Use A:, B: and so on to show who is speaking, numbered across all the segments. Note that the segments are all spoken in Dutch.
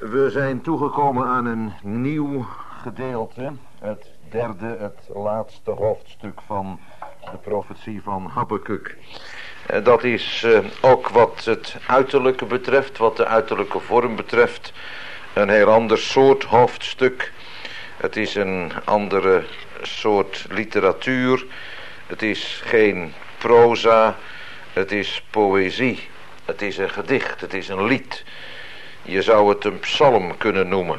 A: We zijn toegekomen aan een nieuw gedeelte. Het derde, het laatste hoofdstuk van de profetie van Habakuk. Dat is ook wat het uiterlijke betreft, wat de uiterlijke vorm betreft, een heel ander soort hoofdstuk. Het is een andere soort literatuur. Het is geen proza, het is poëzie. Het is een gedicht, het is een lied. Je zou het een psalm kunnen noemen.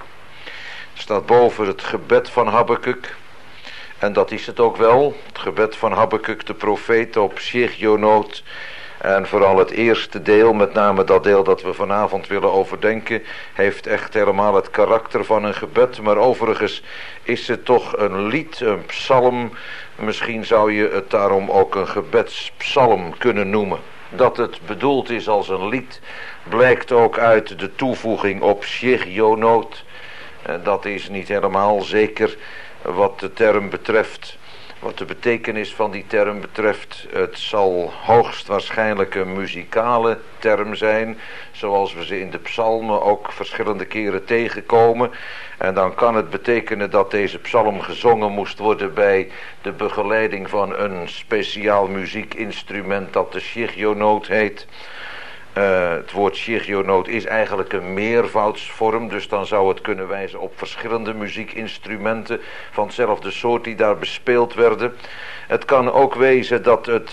A: Het staat boven het gebed van Habakuk. En dat is het ook wel. Het gebed van Habakuk, de profeet op Shigionoot. En vooral het eerste deel, met name dat deel dat we vanavond willen overdenken, heeft echt helemaal het karakter van een gebed. Maar overigens is het toch een lied, een psalm. Misschien zou je het daarom ook een gebedspsalm kunnen noemen. Dat het bedoeld is als een lied blijkt ook uit de toevoeging op Shigionoot. Dat is niet helemaal zeker wat de term betreft, wat de betekenis van die term betreft. Het zal hoogstwaarschijnlijk een muzikale term zijn, zoals we ze in de psalmen ook verschillende keren tegenkomen. En dan kan het betekenen dat deze psalm gezongen moest worden bij de begeleiding van een speciaal muziekinstrument dat de Shigionoot heet. Het woord Shigionoot is eigenlijk een meervoudsvorm, dus dan zou het kunnen wijzen op verschillende muziekinstrumenten van hetzelfde soort die daar bespeeld werden. Het kan ook wezen dat het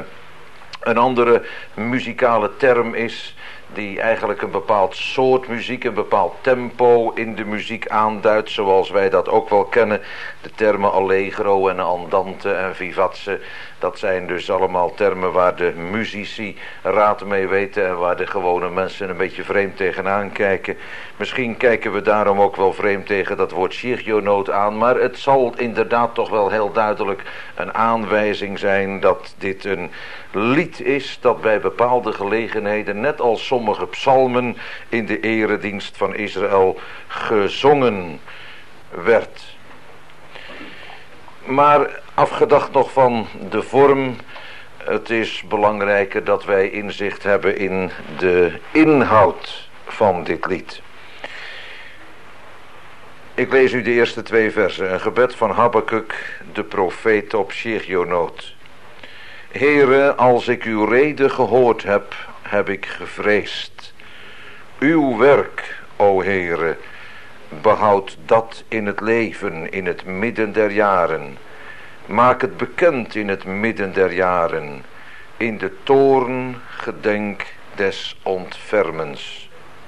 A: een andere muzikale term is die eigenlijk een bepaald soort muziek, een bepaald tempo in de muziek aanduidt, zoals wij dat ook wel kennen. De termen allegro en andante en vivace, dat zijn dus allemaal termen waar de muzici raad mee weten en waar de gewone mensen een beetje vreemd tegenaan kijken. Misschien kijken we daarom ook wel vreemd tegen dat woord Shigionoot aan, maar het zal inderdaad toch wel heel duidelijk een aanwijzing zijn dat dit een lied is dat bij bepaalde gelegenheden, net als sommige psalmen in de eredienst van Israël, gezongen werd. Maar afgedacht nog van de vorm, het is belangrijker dat wij inzicht hebben in de inhoud van dit lied. Ik lees u de eerste 2 versen, een gebed van Habakuk, de profeet op Shigionoot. Heere, als ik uw rede gehoord heb, heb ik gevreesd. Uw werk, o Heere, behoud dat in het leven, in het midden der jaren. Maak het bekend in het midden der jaren. In de toorn gedenk des ontfermens.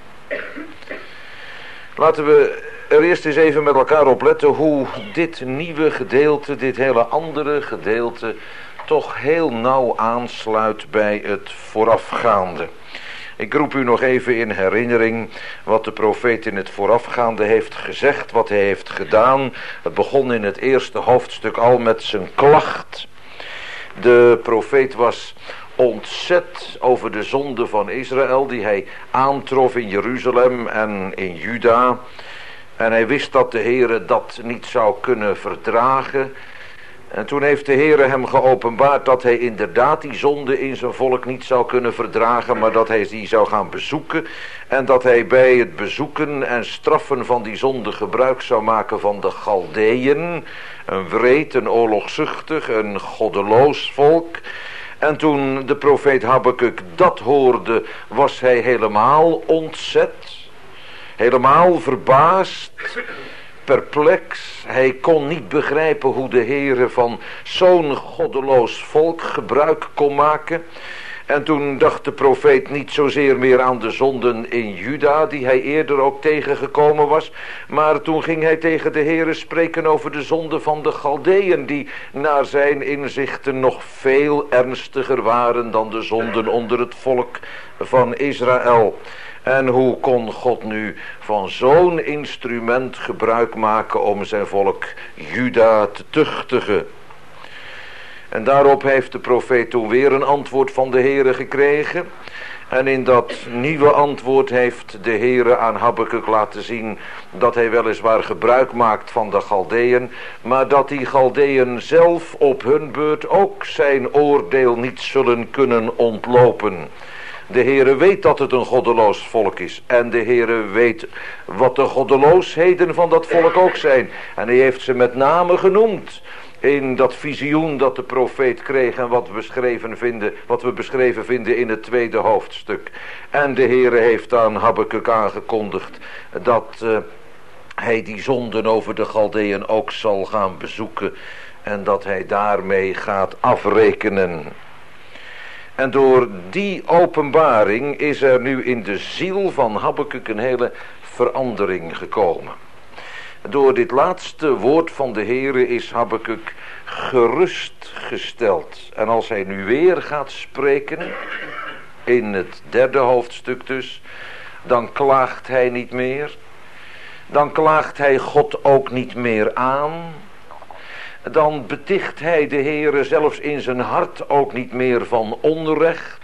A: Laten we er eerst eens even met elkaar op letten hoe dit nieuwe gedeelte, dit hele andere gedeelte, toch heel nauw aansluit bij het voorafgaande. Ik roep u nog even in herinnering wat de profeet in het voorafgaande heeft gezegd, wat hij heeft gedaan. Het begon in het eerste hoofdstuk al met zijn klacht. De profeet was ontzet over de zonde van Israël die hij aantrof in Jeruzalem en in Juda. En hij wist dat de Heere dat niet zou kunnen verdragen. En toen heeft de Heere hem geopenbaard dat hij inderdaad die zonde in zijn volk niet zou kunnen verdragen, maar dat hij die zou gaan bezoeken. En dat hij bij het bezoeken en straffen van die zonde gebruik zou maken van de Galdeën. Een wreed, een oorlogzuchtig, een goddeloos volk. En toen de profeet Habakuk dat hoorde, was hij helemaal ontzet. Helemaal verbaasd. Perplex, hij kon niet begrijpen hoe de Heere van zo'n goddeloos volk gebruik kon maken. En toen dacht de profeet niet zozeer meer aan de zonden in Juda, die hij eerder ook tegengekomen was. Maar toen ging hij tegen de Heere spreken over de zonden van de Galdeën, die naar zijn inzichten nog veel ernstiger waren dan de zonden onder het volk van Israël. En hoe kon God nu van zo'n instrument gebruik maken om zijn volk Juda te tuchtigen? En daarop heeft de profeet toen weer een antwoord van de Heere gekregen. En in dat nieuwe antwoord heeft de Heere aan Habakuk laten zien dat hij weliswaar gebruik maakt van de Galdeën, maar dat die Galdeën zelf op hun beurt ook zijn oordeel niet zullen kunnen ontlopen. De Heere weet dat het een goddeloos volk is. En de Heere weet wat de goddeloosheden van dat volk ook zijn. En hij heeft ze met name genoemd. In dat visioen dat de profeet kreeg en wat we beschreven vinden in het tweede hoofdstuk. En de Heere heeft aan Habakuk aangekondigd dat hij die zonden over de Galdeën ook zal gaan bezoeken. En dat hij daarmee gaat afrekenen. En door die openbaring is er nu in de ziel van Habakuk een hele verandering gekomen. Door dit laatste woord van de Heere is Habakuk gerustgesteld. En als hij nu weer gaat spreken, in het derde hoofdstuk dus, dan klaagt hij niet meer. Dan klaagt hij God ook niet meer aan. Dan beticht hij de Heere zelfs in zijn hart ook niet meer van onrecht.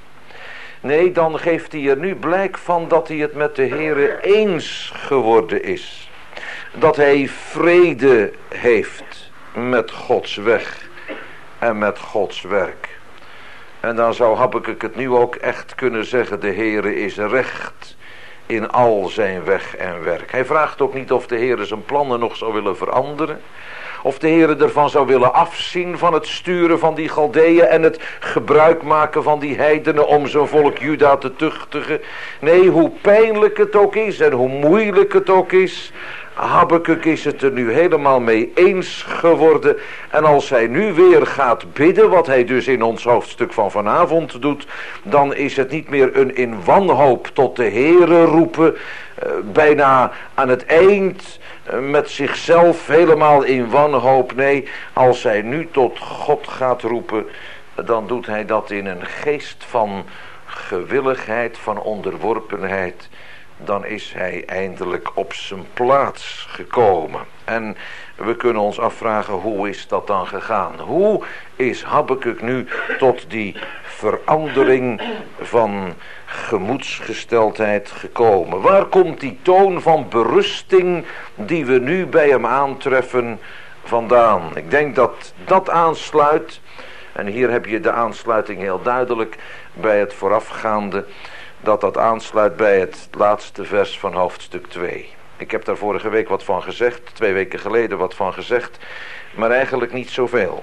A: Nee, dan geeft hij er nu blijk van dat hij het met de Heere eens geworden is. Dat hij vrede heeft met Gods weg en met Gods werk. En dan zou Habakuk het nu ook echt kunnen zeggen, de Heere is recht in al zijn weg en werk. Hij vraagt ook niet of de Heere zijn plannen nog zou willen veranderen. Of de Heere ervan zou willen afzien van het sturen van die Galdeeën en het gebruik maken van die heidenen om zijn volk Juda te tuchtigen. Nee, hoe pijnlijk het ook is en hoe moeilijk het ook is, Habakuk is het er nu helemaal mee eens geworden. En als hij nu weer gaat bidden, wat hij dus in ons hoofdstuk van vanavond doet, dan is het niet meer een in wanhoop tot de Heere roepen, bijna aan het eind met zichzelf helemaal in wanhoop. Nee, als hij nu tot God gaat roepen, dan doet hij dat in een geest van gewilligheid, van onderworpenheid. Dan is hij eindelijk op zijn plaats gekomen. En we kunnen ons afvragen, hoe is dat dan gegaan? Hoe is Habakuk nu tot die verandering van gemoedsgesteldheid gekomen? Waar komt die toon van berusting die we nu bij hem aantreffen vandaan? Ik denk dat dat aansluit, en hier heb je de aansluiting heel duidelijk bij het voorafgaande, dat aansluit bij het laatste vers van hoofdstuk 2. Ik heb daar vorige week wat van gezegd, 2 weken geleden wat van gezegd, maar eigenlijk niet zoveel.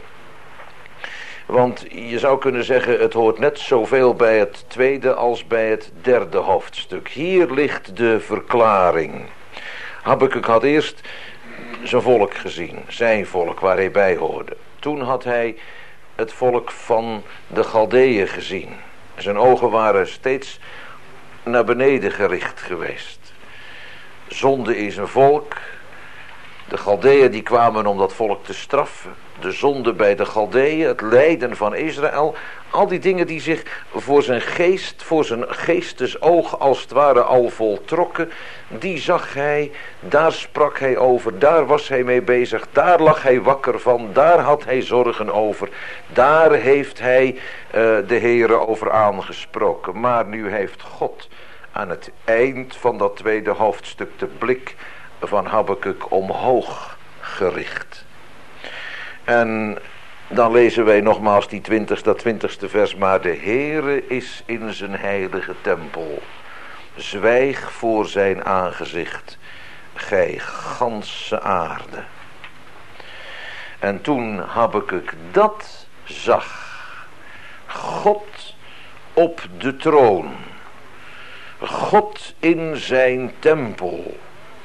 A: Want je zou kunnen zeggen, het hoort net zoveel bij het tweede als bij het derde hoofdstuk. Hier ligt de verklaring. Habakuk had eerst zijn volk gezien, zijn volk waar hij bij hoorde. Toen had hij het volk van de Galdeeën gezien. Zijn ogen waren steeds naar beneden gericht geweest. Zonde is een volk. De Galdeeën die kwamen om dat volk te straffen. De zonde bij de Galdeeën, het lijden van Israël. Al die dingen die zich voor zijn geest, voor zijn geestesoog als het ware al voltrokken. Die zag hij, daar sprak hij over, daar was hij mee bezig. Daar lag hij wakker van, daar had hij zorgen over. Daar heeft hij de Heere over aangesproken. Maar nu heeft God aan het eind van dat tweede hoofdstuk de blik van Habakuk omhoog gericht. En dan lezen wij nogmaals dat 20ste vers. Maar de Heere is in zijn heilige tempel. Zwijg voor zijn aangezicht, gij ganse aarde. En toen Habakuk dat zag, God op de troon, God in zijn tempel,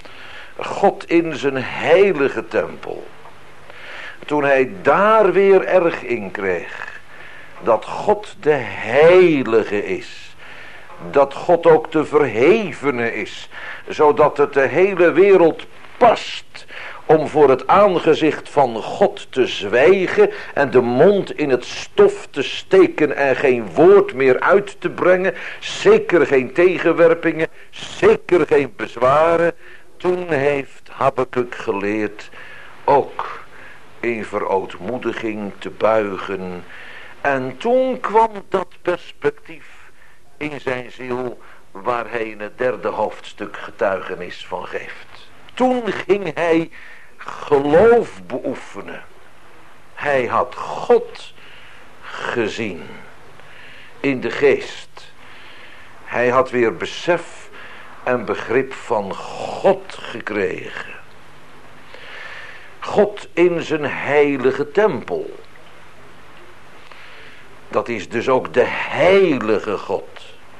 A: God in zijn heilige tempel. Toen hij daar weer erg in kreeg, dat God de heilige is, dat God ook de verhevene is, zodat het de hele wereld past om voor het aangezicht van God te zwijgen en de mond in het stof te steken en geen woord meer uit te brengen, zeker geen tegenwerpingen, zeker geen bezwaren. Toen heeft Habakuk geleerd ook in verootmoediging te buigen. En toen kwam dat perspectief in zijn ziel waar hij in het derde hoofdstuk getuigenis van geeft. Toen ging hij geloof beoefenen. Hij had God gezien in de geest. Hij had weer besef en begrip van God gekregen. God in zijn heilige tempel. Dat is dus ook de heilige God.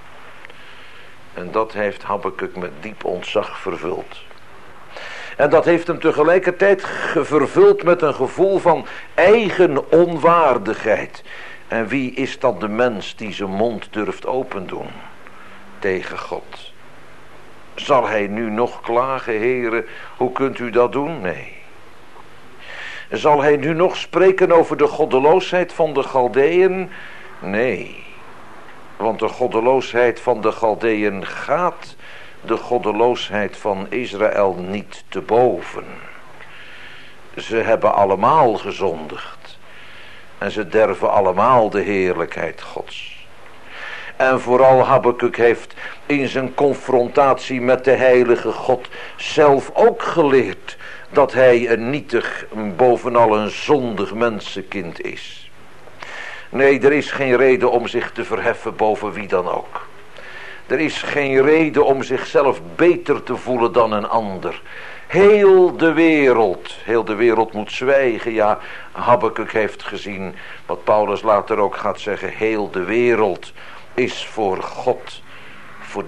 A: En dat heeft Habakuk met diep ontzag vervuld. En dat heeft hem tegelijkertijd vervuld met een gevoel van eigen onwaardigheid. En wie is dan de mens die zijn mond durft opendoen tegen God? Zal hij nu nog klagen, Heere, hoe kunt u dat doen? Nee. Zal hij nu nog spreken over de goddeloosheid van de Galdeën? Nee. Want de goddeloosheid van de Galdeën gaat de goddeloosheid van Israël niet te boven. Ze hebben allemaal gezondigd. En ze derven allemaal de heerlijkheid Gods. En vooral Habakuk heeft in zijn confrontatie met de heilige God zelf ook geleerd dat hij een nietig, bovenal een zondig mensenkind is. Nee, er is geen reden om zich te verheffen boven wie dan ook. Er is geen reden om zichzelf beter te voelen dan een ander. Heel de wereld moet zwijgen. Ja, Habakuk heeft gezien wat Paulus later ook gaat zeggen. Heel de wereld is voor God. Voor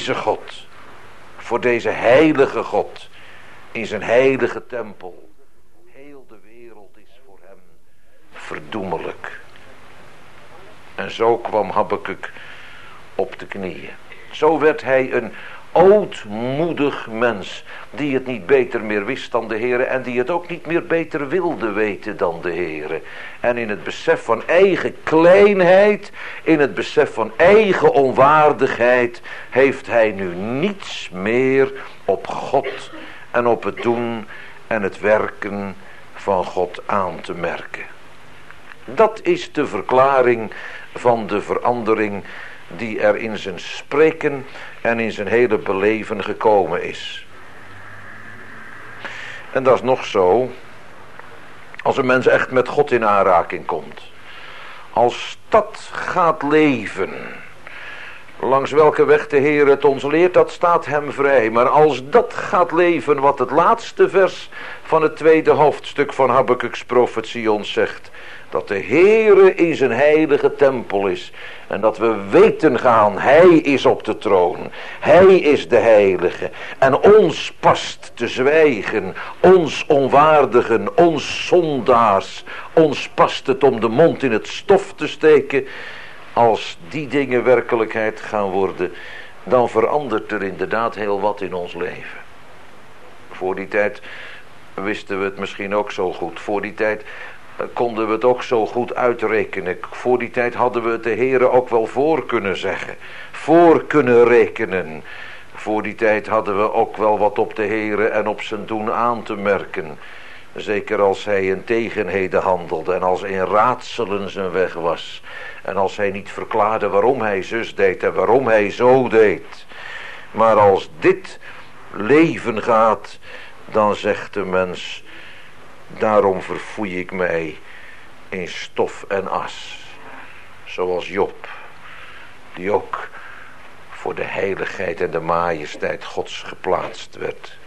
A: deze heilige God. In zijn heilige tempel. Heel de wereld is voor hem verdoemelijk. En zo kwam Habakuk op de knieën. Zo werd hij een ootmoedig mens, die het niet beter meer wist dan de Heere en die het ook niet meer beter wilde weten dan de Heere. En in het besef van eigen kleinheid, in het besef van eigen onwaardigheid, heeft hij nu niets meer op God en op het doen en het werken van God aan te merken. Dat is de verklaring van de verandering die er in zijn spreken en in zijn hele beleven gekomen is. En dat is nog zo, als een mens echt met God in aanraking komt. Als dat gaat leven, langs welke weg de Heer het ons leert, dat staat hem vrij. Maar als dat gaat leven wat het laatste vers van het tweede hoofdstuk van Habakuk's profetie ons zegt, dat de Heere in zijn heilige tempel is. En dat we weten gaan, hij is op de troon. Hij is de heilige. En ons past te zwijgen. Ons onwaardigen, ons zondaars. Ons past het om de mond in het stof te steken. Als die dingen werkelijkheid gaan worden, dan verandert er inderdaad heel wat in ons leven. Voor die tijd wisten we het misschien ook zo goed. Voor die tijd konden we het ook zo goed uitrekenen. Voor die tijd hadden we het de Heere ook wel voor kunnen zeggen. Voor kunnen rekenen. Voor die tijd hadden we ook wel wat op de Heere en op zijn doen aan te merken. Zeker als hij in tegenheden handelde en als in raadselen zijn weg was. En als hij niet verklaarde waarom hij zus deed en waarom hij zo deed. Maar als dit leven gaat, dan zegt de mens, daarom verfoei ik mij in stof en as. Zoals Job, die ook voor de heiligheid en de majesteit Gods geplaatst werd.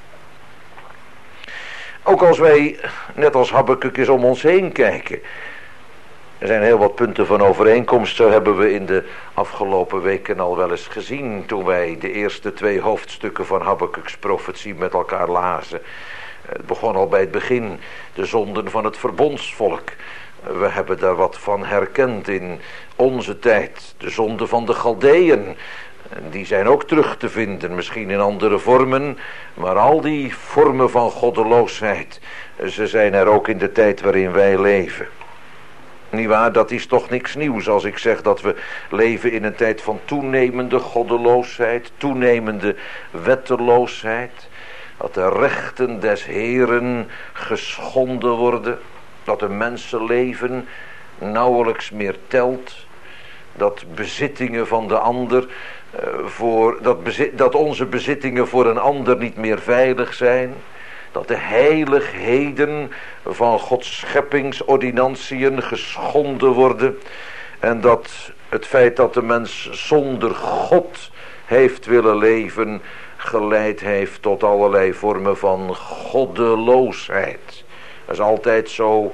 A: Ook als wij, net als Habakuk, eens om ons heen kijken. Er zijn heel wat punten van overeenkomst, zo hebben we in de afgelopen weken al wel eens gezien, toen wij de eerste 2 hoofdstukken van Habakuk's profetie met elkaar lazen. Het begon al bij het begin, de zonden van het verbondsvolk. We hebben daar wat van herkend in onze tijd. De zonden van de Galdeën, die zijn ook terug te vinden, misschien in andere vormen. Maar al die vormen van goddeloosheid, ze zijn er ook in de tijd waarin wij leven. Nietwaar, dat is toch niks nieuws als ik zeg dat we leven in een tijd van toenemende goddeloosheid, toenemende wetteloosheid. Dat de rechten des Heeren geschonden worden. Dat een mensenleven nauwelijks meer telt. Dat bezittingen van de ander, dat onze bezittingen voor een ander niet meer veilig zijn. Dat de heiligheden van Gods scheppingsordinantiën geschonden worden. En dat Het feit dat de mens zonder God heeft willen leven, geleid heeft tot allerlei vormen van goddeloosheid. Dat is altijd zo.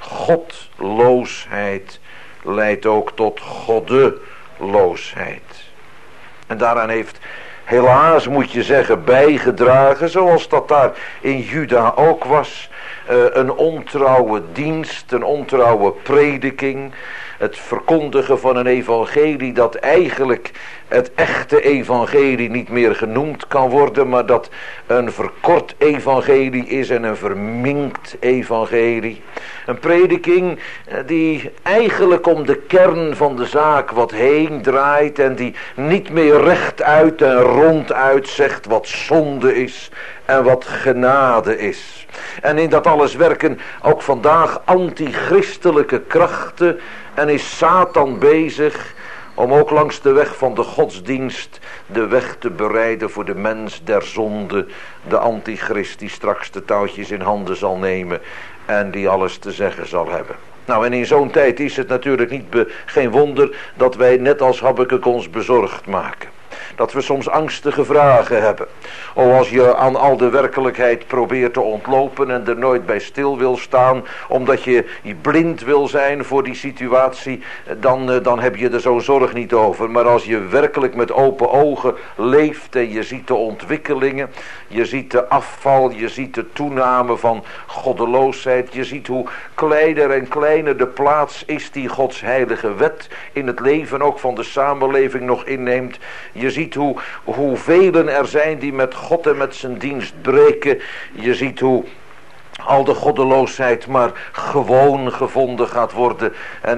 A: Godloosheid leidt ook tot goddeloosheid. En daaraan heeft helaas, moet je zeggen, bijgedragen, zoals dat daar in Juda ook was, een ontrouwe dienst, een ontrouwe prediking, het verkondigen van een evangelie dat eigenlijk het echte evangelie niet meer genoemd kan worden, maar dat een verkort evangelie is en een verminkt evangelie. Een prediking die eigenlijk om de kern van de zaak wat heen draait en die niet meer rechtuit en ronduit zegt wat zonde is en wat genade is. En in dat alles werken ook vandaag antichristelijke krachten en is Satan bezig om ook langs de weg van de godsdienst de weg te bereiden voor de mens der zonde, de antichrist die straks de touwtjes in handen zal nemen en die alles te zeggen zal hebben. Nou, en in zo'n tijd is het natuurlijk geen wonder dat wij net als Habakuk ons bezorgd maken. Dat we soms angstige vragen hebben. Oh, als je aan al de werkelijkheid probeert te ontlopen en er nooit bij stil wil staan, omdat je blind wil zijn voor die situatie, dan heb je er zo'n zorg niet over. Maar als je werkelijk met open ogen leeft en je ziet de ontwikkelingen, je ziet de afval, je ziet de toename van goddeloosheid, je ziet hoe kleiner en kleiner de plaats is die Gods heilige wet in het leven ook van de samenleving nog inneemt. Je ziet hoe velen er zijn die met God en met zijn dienst breken. Je ziet hoe al de goddeloosheid maar gewoon gevonden gaat worden.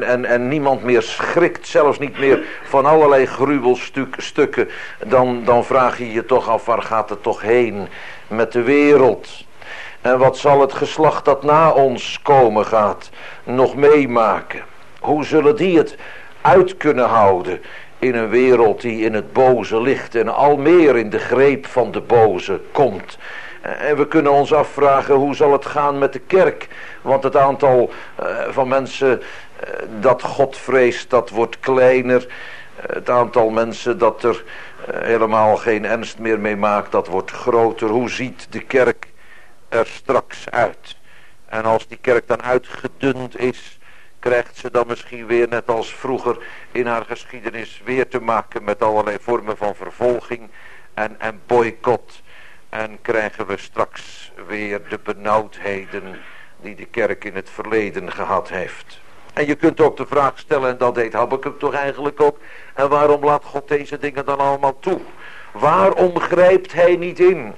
A: En niemand meer schrikt, zelfs niet meer van allerlei gruwelstukken. Dan vraag je je toch af, waar gaat het toch heen met de wereld? En wat zal het geslacht dat na ons komen gaat nog meemaken? Hoe zullen die het uit kunnen houden in een wereld die in het boze ligt en al meer in de greep van de boze komt? En we kunnen ons afvragen, hoe zal het gaan met de kerk? Want het aantal van mensen dat God vreest, dat wordt kleiner. Het aantal mensen dat er helemaal geen ernst meer mee maakt, dat wordt groter. Hoe ziet de kerk er straks uit? En als die kerk dan uitgedund is, krijgt ze dan misschien weer net als vroeger in haar geschiedenis weer te maken met allerlei vormen van vervolging en boycott. En krijgen we straks weer de benauwdheden die de kerk in het verleden gehad heeft. En je kunt ook de vraag stellen, en dat deed Habakuk toch eigenlijk ook, en waarom laat God deze dingen dan allemaal toe? Waarom grijpt hij niet in?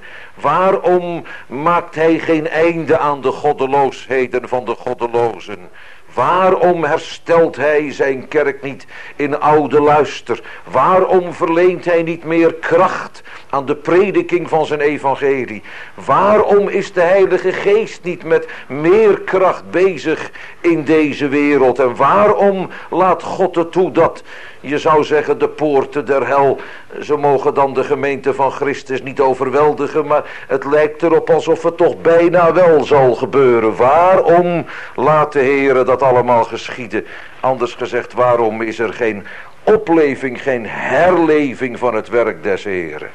A: Waarom maakt hij geen einde aan de goddeloosheden van de goddelozen? Waarom herstelt hij zijn kerk niet in oude luister? Waarom verleent hij niet meer kracht aan de prediking van zijn evangelie? Waarom is de Heilige Geest niet met meer kracht bezig in deze wereld? En waarom laat God het toe dat, je zou zeggen, de poorten der hel, ze mogen dan de gemeente van Christus niet overweldigen, maar het lijkt erop alsof het toch bijna wel zal gebeuren. Waarom laat de Heere dat allemaal geschieden? Anders gezegd, waarom is er geen opleving, geen herleving van het werk des Heeren?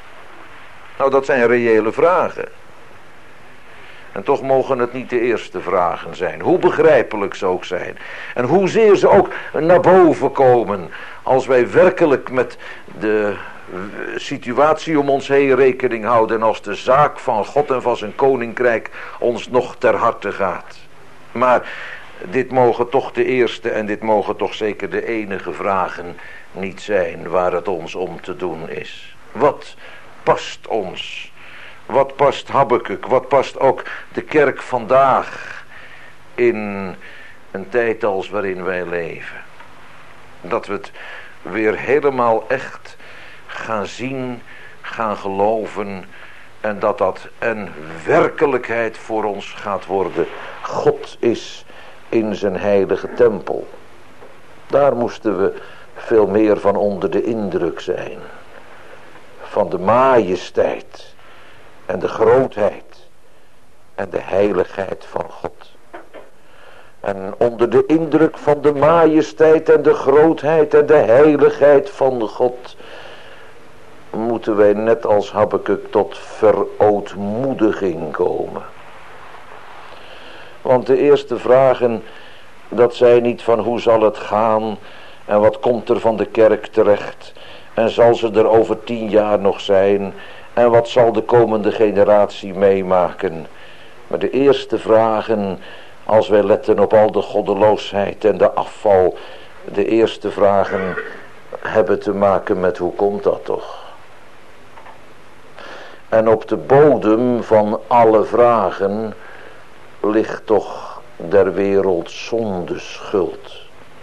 A: Nou, dat zijn reële vragen. En toch mogen het niet de eerste vragen zijn. Hoe begrijpelijk ze ook zijn. En hoezeer ze ook naar boven komen. Als wij werkelijk met de situatie om ons heen rekening houden. En als de zaak van God en van zijn koninkrijk ons nog ter harte gaat. Maar dit mogen toch de eerste en dit mogen toch zeker de enige vragen niet zijn waar het ons om te doen is. Wat past ons? Wat past Habakuk? Wat past ook de kerk vandaag in een tijd als waarin wij leven? Dat we het weer helemaal echt gaan zien, gaan geloven en dat een werkelijkheid voor ons gaat worden. God is in zijn heilige tempel. Daar moesten we veel meer van onder de indruk zijn. Van de majesteit. En de grootheid en de heiligheid van God. En onder de indruk van de majesteit en de grootheid en de heiligheid van God moeten wij net als Habakuk tot verootmoediging komen. Want de eerste vragen, dat zijn niet van hoe zal het gaan en wat komt er van de kerk terecht en zal ze er over 10 jaar nog zijn en wat zal de komende generatie meemaken. Maar de eerste vragen, als wij letten op al de goddeloosheid en de afval, de eerste vragen hebben te maken met hoe komt dat toch? En op de bodem van alle vragen ligt toch der wereld zondeschuld.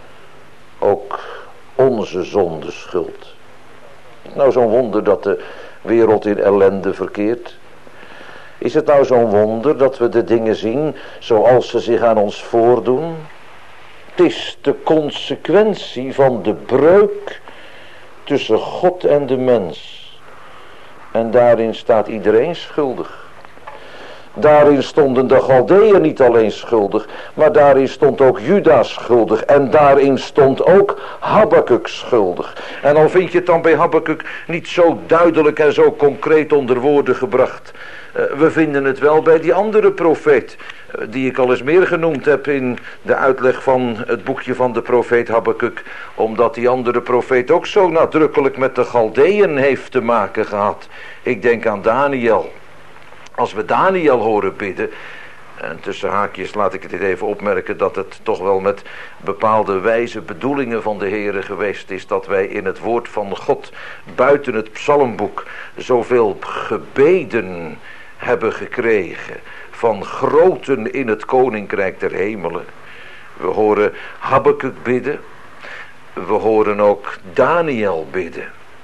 A: Ook onze zondeschuld. Is het nou zo'n wonder dat de wereld in ellende verkeert? Is het nou zo'n wonder dat we de dingen zien zoals ze zich aan ons voordoen? Het is de consequentie van de breuk tussen God en de mens. En daarin staat iedereen schuldig. Daarin stonden de Galdeeën niet alleen schuldig, maar daarin stond ook Juda schuldig. En daarin stond ook Habakuk schuldig. En al vind je het dan bij Habakuk niet zo duidelijk en zo concreet onder woorden gebracht. We vinden het wel bij die andere profeet, die ik al eens meer genoemd heb in de uitleg van het boekje van de profeet Habakuk. Omdat die andere profeet ook zo nadrukkelijk met de Galdeeën heeft te maken gehad. Ik denk aan Daniel. Als we Daniel horen bidden, en tussen haakjes laat ik dit even opmerken dat het toch wel met bepaalde wijze bedoelingen van de Heere geweest is dat wij in het woord van God buiten het psalmboek zoveel gebeden hebben gekregen van groten in het koninkrijk der hemelen. We horen Habakuk bidden, we horen ook Daniel bidden.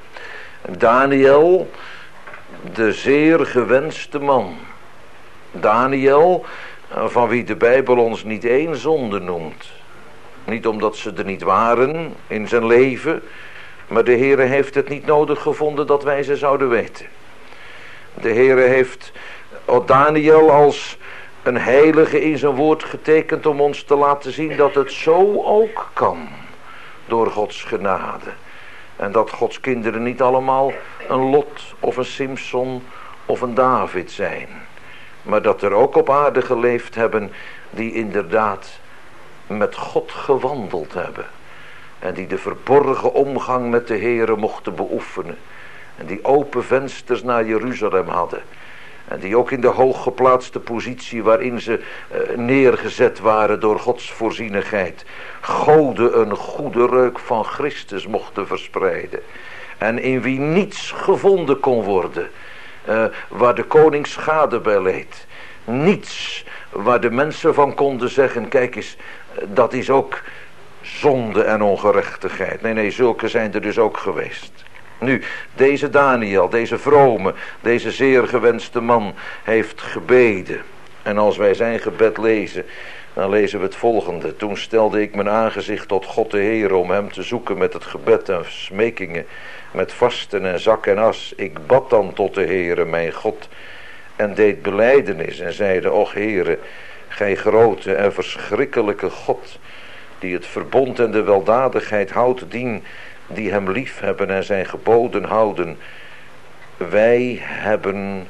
A: Daniel, de zeer gewenste man. Daniel, van wie de Bijbel ons niet één zonde noemt. Niet omdat ze er niet waren in zijn leven, maar de Heere heeft het niet nodig gevonden dat wij ze zouden weten. De Heere heeft Daniel als een heilige in zijn woord getekend om ons te laten zien dat het zo ook kan. Door Gods genade. En dat Gods kinderen niet allemaal een Lot of een Simson of een David zijn. Maar dat er ook op aarde geleefd hebben die inderdaad met God gewandeld hebben. En die de verborgen omgang met de Heere mochten beoefenen. En die open vensters naar Jeruzalem hadden. En die ook in de hooggeplaatste positie waarin ze neergezet waren door Gods voorzienigheid. Goden een goede reuk van Christus mochten verspreiden. En in wie niets gevonden kon worden. Waar de koning schade bij leed. Niets waar de mensen van konden zeggen, kijk eens, dat is ook zonde en ongerechtigheid. Nee, zulke zijn er dus ook geweest. Nu, deze Daniel, deze vrome, deze zeer gewenste man heeft gebeden. En als wij zijn gebed lezen, dan lezen we het volgende. Toen stelde ik mijn aangezicht tot God de Heer om hem te zoeken met het gebed en smekingen, met vasten en zak en as. Ik bad dan tot de Heere mijn God en deed belijdenis en zeide, och Heere, gij grote en verschrikkelijke God, die het verbond en de weldadigheid houdt dien die hem lief hebben en zijn geboden houden. Wij hebben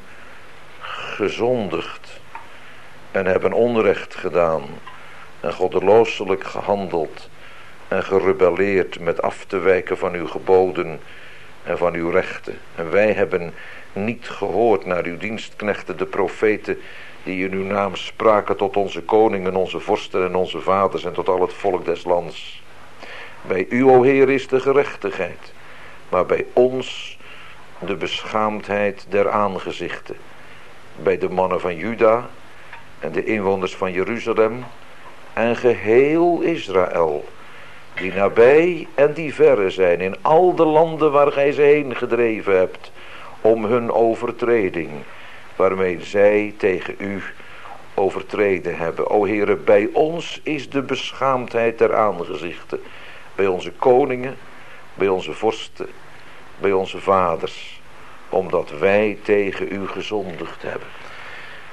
A: gezondigd en hebben onrecht gedaan en goddelooselijk gehandeld en gerebelleerd met af te wijken van uw geboden en van uw rechten. En wij hebben niet gehoord naar uw dienstknechten de profeten die in uw naam spraken tot onze koningen, onze vorsten en onze vaders en tot al het volk des lands. Bij u, o Heer, is de gerechtigheid, maar bij ons de beschaamdheid der aangezichten. Bij de mannen van Juda en de inwoners van Jeruzalem en geheel Israël, die nabij en die verre zijn in al de landen waar gij ze heen gedreven hebt, om hun overtreding, waarmee zij tegen u overtreden hebben. O Heere, bij ons is de beschaamdheid der aangezichten. Bij onze koningen, bij onze vorsten, bij onze vaders. Omdat wij tegen u gezondigd hebben.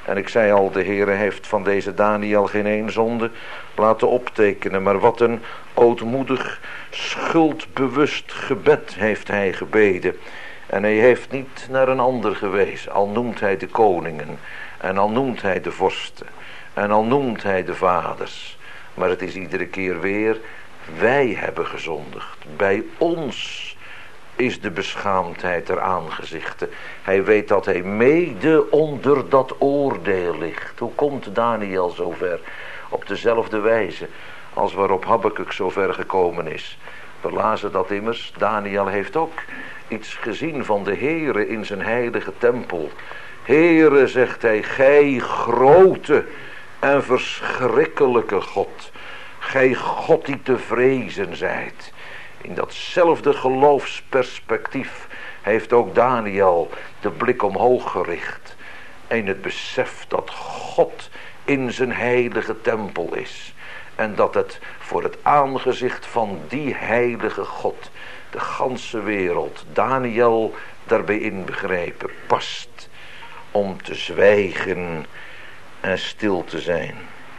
A: En ik zei al, de Heere heeft van deze Daniel geen één zonde laten optekenen. Maar wat een ootmoedig, schuldbewust gebed heeft hij gebeden. En hij heeft niet naar een ander gewezen. Al noemt hij de koningen. En al noemt hij de vorsten. En al noemt hij de vaders. Maar het is iedere keer weer, wij hebben gezondigd. Bij ons is de beschaamdheid ter aangezichte. Hij weet dat hij mede onder dat oordeel ligt. Hoe komt Daniel zover? Op dezelfde wijze als waarop Habakuk zover gekomen is. We lazen dat immers. Daniel heeft ook iets gezien van de Heere in zijn heilige tempel. Heere, zegt hij, gij grote en verschrikkelijke God. Gij God die te vrezen zijt. In datzelfde geloofsperspectief heeft ook Daniel de blik omhoog gericht. In het besef dat God in zijn heilige tempel is. En dat het voor het aangezicht van die heilige God de ganse wereld, Daniel daarbij inbegrepen, past om te zwijgen en stil te zijn.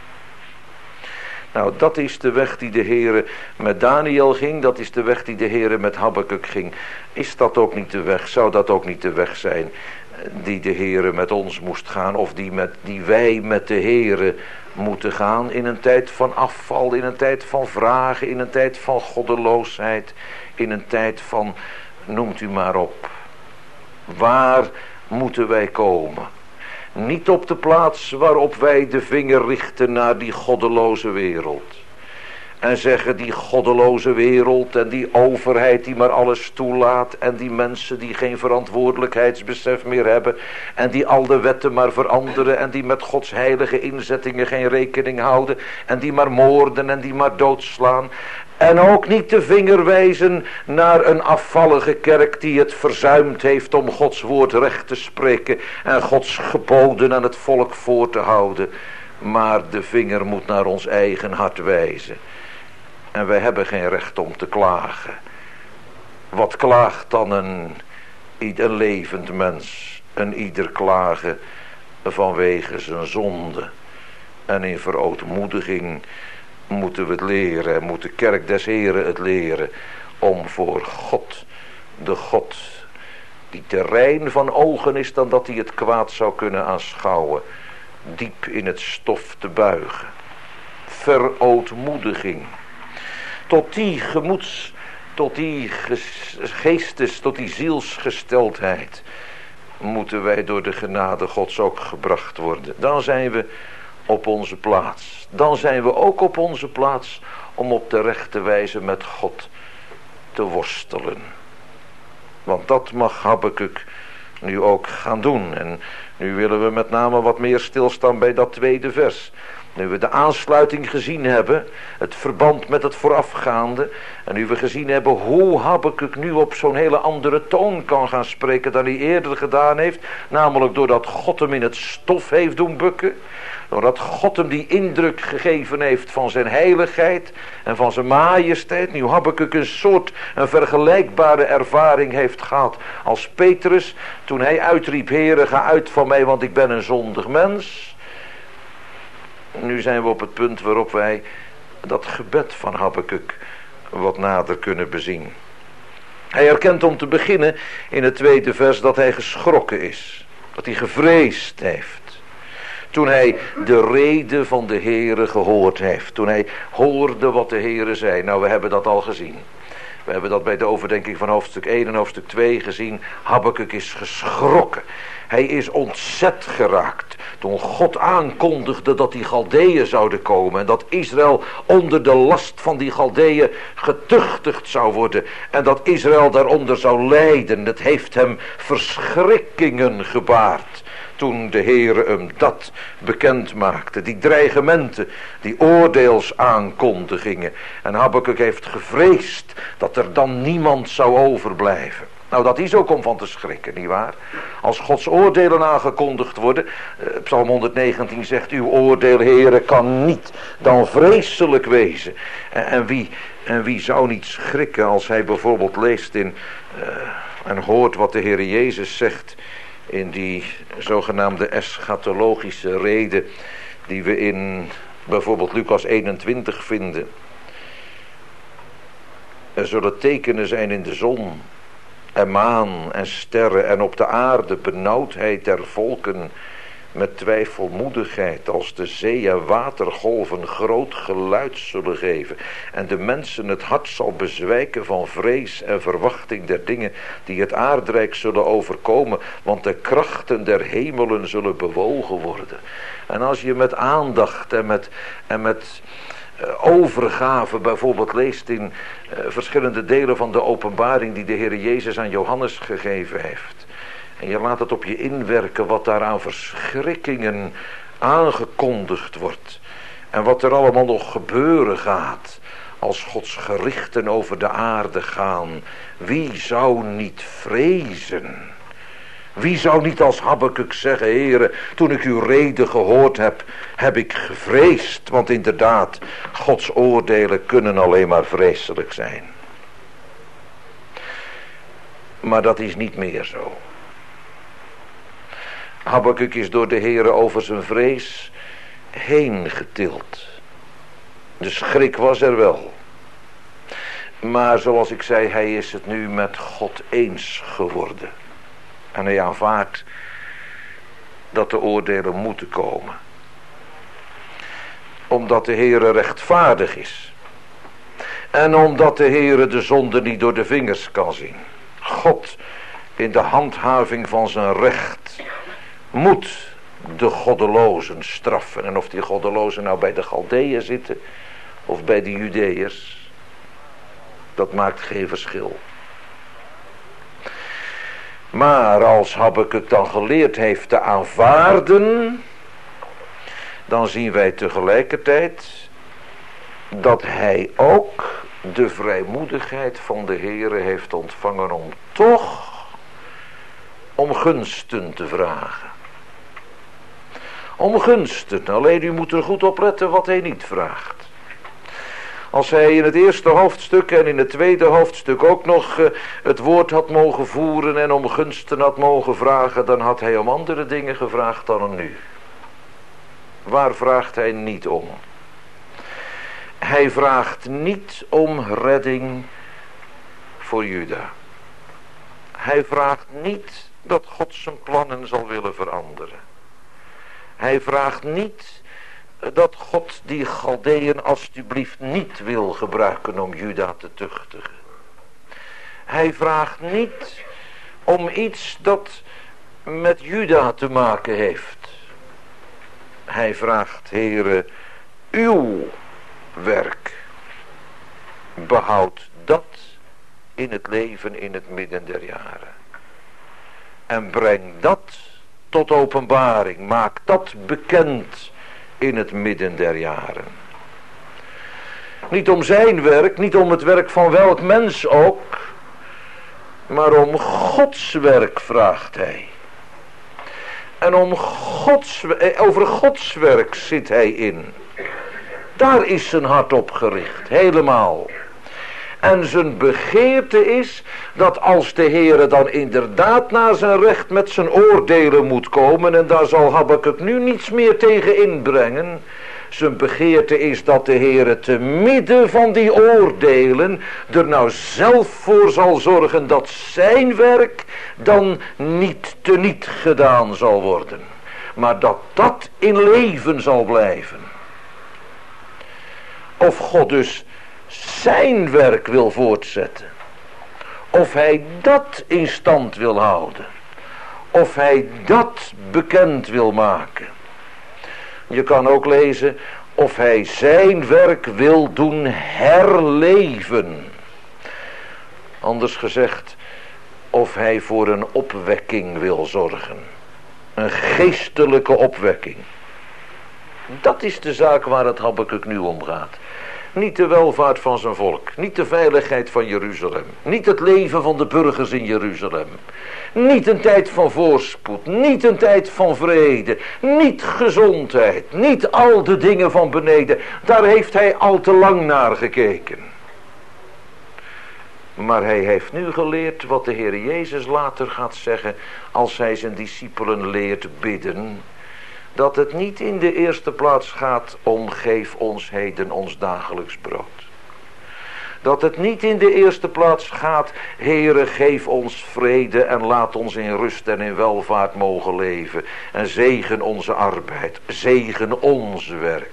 A: Nou, dat is de weg die de Heere met Daniel ging. Dat is de weg die de Heere met Habakuk ging. Is dat ook niet de weg? Zou dat ook niet de weg zijn die de Heere met ons moest gaan? Of die wij met de Heere moeten gaan in een tijd van afval, in een tijd van vragen, in een tijd van goddeloosheid, in een tijd van, noemt u maar op. Waar moeten wij komen? Niet op de plaats waarop wij de vinger richten naar die goddeloze wereld. En zeggen die goddeloze wereld en die overheid die maar alles toelaat. En die mensen die geen verantwoordelijkheidsbesef meer hebben. En die al de wetten maar veranderen. En die met Gods heilige inzettingen geen rekening houden. En die maar moorden en die maar doodslaan. En ook niet de vinger wijzen naar een afvallige kerk die het verzuimd heeft om Gods woord recht te spreken. En Gods geboden aan het volk voor te houden. Maar de vinger moet naar ons eigen hart wijzen. En wij hebben geen recht om te klagen. Wat klaagt dan een levend mens? Een ieder klagen vanwege zijn zonde. En in verootmoediging moeten we het leren. Moet de kerk des Heren het leren. Om voor God, de God die te rein van ogen is dan dat hij het kwaad zou kunnen aanschouwen, diep in het stof te buigen. Verootmoediging. Tot die tot die geestes, tot die zielsgesteldheid moeten wij door de genade Gods ook gebracht worden. Dan zijn we op onze plaats. Dan zijn we ook op onze plaats om op de rechte wijze met God te worstelen. Want dat mag Habakuk nu ook gaan doen. En nu willen we met name wat meer stilstaan bij dat tweede vers. Nu we de aansluiting gezien hebben, het verband met het voorafgaande, en nu we gezien hebben hoe Habakuk nu op zo'n hele andere toon kan gaan spreken dan hij eerder gedaan heeft, namelijk doordat God hem in het stof heeft doen bukken, doordat God hem die indruk gegeven heeft van zijn heiligheid en van zijn majesteit. Nu Habakuk een vergelijkbare ervaring heeft gehad als Petrus, toen hij uitriep, Heere, ga uit van mij, want ik ben een zondig mens. Nu zijn we op het punt waarop wij dat gebed van Habakuk wat nader kunnen bezien. Hij erkent om te beginnen in het tweede vers dat hij geschrokken is. Dat hij gevreesd heeft. Toen hij de rede van de Heere gehoord heeft. Toen hij hoorde wat de Heere zei. Nou, we hebben dat al gezien. We hebben dat bij de overdenking van hoofdstuk 1 en hoofdstuk 2 gezien. Habakuk is geschrokken. Hij is ontzet geraakt toen God aankondigde dat die Galdeeën zouden komen. En dat Israël onder de last van die Galdeeën getuchtigd zou worden. En dat Israël daaronder zou lijden. Het heeft hem verschrikkingen gebaard. Toen de Heere hem dat bekend maakte. Die dreigementen, die oordeelsaankondigingen. En Habakuk heeft gevreesd dat er dan niemand zou overblijven. Nou, dat is ook om van te schrikken, nietwaar? Als Gods oordelen aangekondigd worden, Psalm 119 zegt, uw oordeel, Heere, kan niet dan vreselijk wezen. En wie zou niet schrikken als hij bijvoorbeeld leest en hoort wat de Heere Jezus zegt in die zogenaamde eschatologische reden die we in bijvoorbeeld Lucas 21 vinden. Er zullen tekenen zijn in de zon en maan en sterren en op de aarde benauwdheid der volken met twijfelmoedigheid, als de zee en watergolven groot geluid zullen geven en de mensen het hart zal bezwijken van vrees en verwachting der dingen die het aardrijk zullen overkomen, want de krachten der hemelen zullen bewogen worden. En als je met aandacht en met overgave bijvoorbeeld leest in verschillende delen van de openbaring die de Heer Jezus aan Johannes gegeven heeft, en je laat het op je inwerken wat daar aan verschrikkingen aangekondigd wordt. En wat er allemaal nog gebeuren gaat als Gods gerichten over de aarde gaan. Wie zou niet vrezen? Wie zou niet als Habakuk zeggen, Heere, toen ik uw reden gehoord heb, heb ik gevreesd. Want inderdaad, Gods oordelen kunnen alleen maar vreselijk zijn. Maar dat is niet meer zo. Habakuk is door de Heere over zijn vrees heen getild. De schrik was er wel. Maar zoals ik zei, hij is het nu met God eens geworden. En hij aanvaardt dat de oordelen moeten komen. Omdat de Heere rechtvaardig is. En omdat de Heere de zonde niet door de vingers kan zien. God in de handhaving van zijn recht moet de goddelozen straffen. En of die goddelozen nou bij de Galdeeën zitten of bij de Judeërs, dat maakt geen verschil. Maar als Habakuk dan geleerd heeft te aanvaarden, dan zien wij tegelijkertijd dat hij ook de vrijmoedigheid van de Heere heeft ontvangen om toch om gunsten te vragen. Om gunsten, alleen u moet er goed op letten wat hij niet vraagt. Als hij in het eerste hoofdstuk en in het tweede hoofdstuk ook nog het woord had mogen voeren en om gunsten had mogen vragen, dan had hij om andere dingen gevraagd dan nu. Waar vraagt hij niet om? Hij vraagt niet om redding voor Juda. Hij vraagt niet dat God zijn plannen zal willen veranderen. Hij vraagt niet dat God die Galdeën alstublieft niet wil gebruiken om Juda te tuchtigen. Hij vraagt niet om iets dat met Juda te maken heeft. Hij vraagt, Heere, uw werk. Behoud dat in het leven in het midden der jaren. En breng dat tot openbaring. Maak dat bekend in het midden der jaren. Niet om zijn werk, niet om het werk van welk mens ook, maar om Gods werk vraagt hij. En over Gods werk zit hij in. Daar is zijn hart op gericht, helemaal. En zijn begeerte is dat als de Heere dan inderdaad naar zijn recht met zijn oordelen moet komen, en daar zal Habakuk nu niets meer tegen inbrengen. Zijn begeerte is dat de Heere te midden van die oordelen er nou zelf voor zal zorgen dat zijn werk dan niet teniet gedaan zal worden. Maar dat dat in leven zal blijven. Of God dus zijn werk wil voortzetten. Of hij dat in stand wil houden. Of hij dat bekend wil maken. Je kan ook lezen of hij zijn werk wil doen herleven. Anders gezegd, of hij voor een opwekking wil zorgen. Een geestelijke opwekking. Dat is de zaak waar het Habakuk nu om gaat. Niet de welvaart van zijn volk. Niet de veiligheid van Jeruzalem. Niet het leven van de burgers in Jeruzalem. Niet een tijd van voorspoed. Niet een tijd van vrede. Niet gezondheid. Niet al de dingen van beneden. Daar heeft hij al te lang naar gekeken. Maar hij heeft nu geleerd wat de Heer Jezus later gaat zeggen als hij zijn discipelen leert bidden. Dat het niet in de eerste plaats gaat om geef ons heden ons dagelijks brood. Dat het niet in de eerste plaats gaat, Heere, geef ons vrede en laat ons in rust en in welvaart mogen leven. En zegen onze arbeid, zegen ons werk.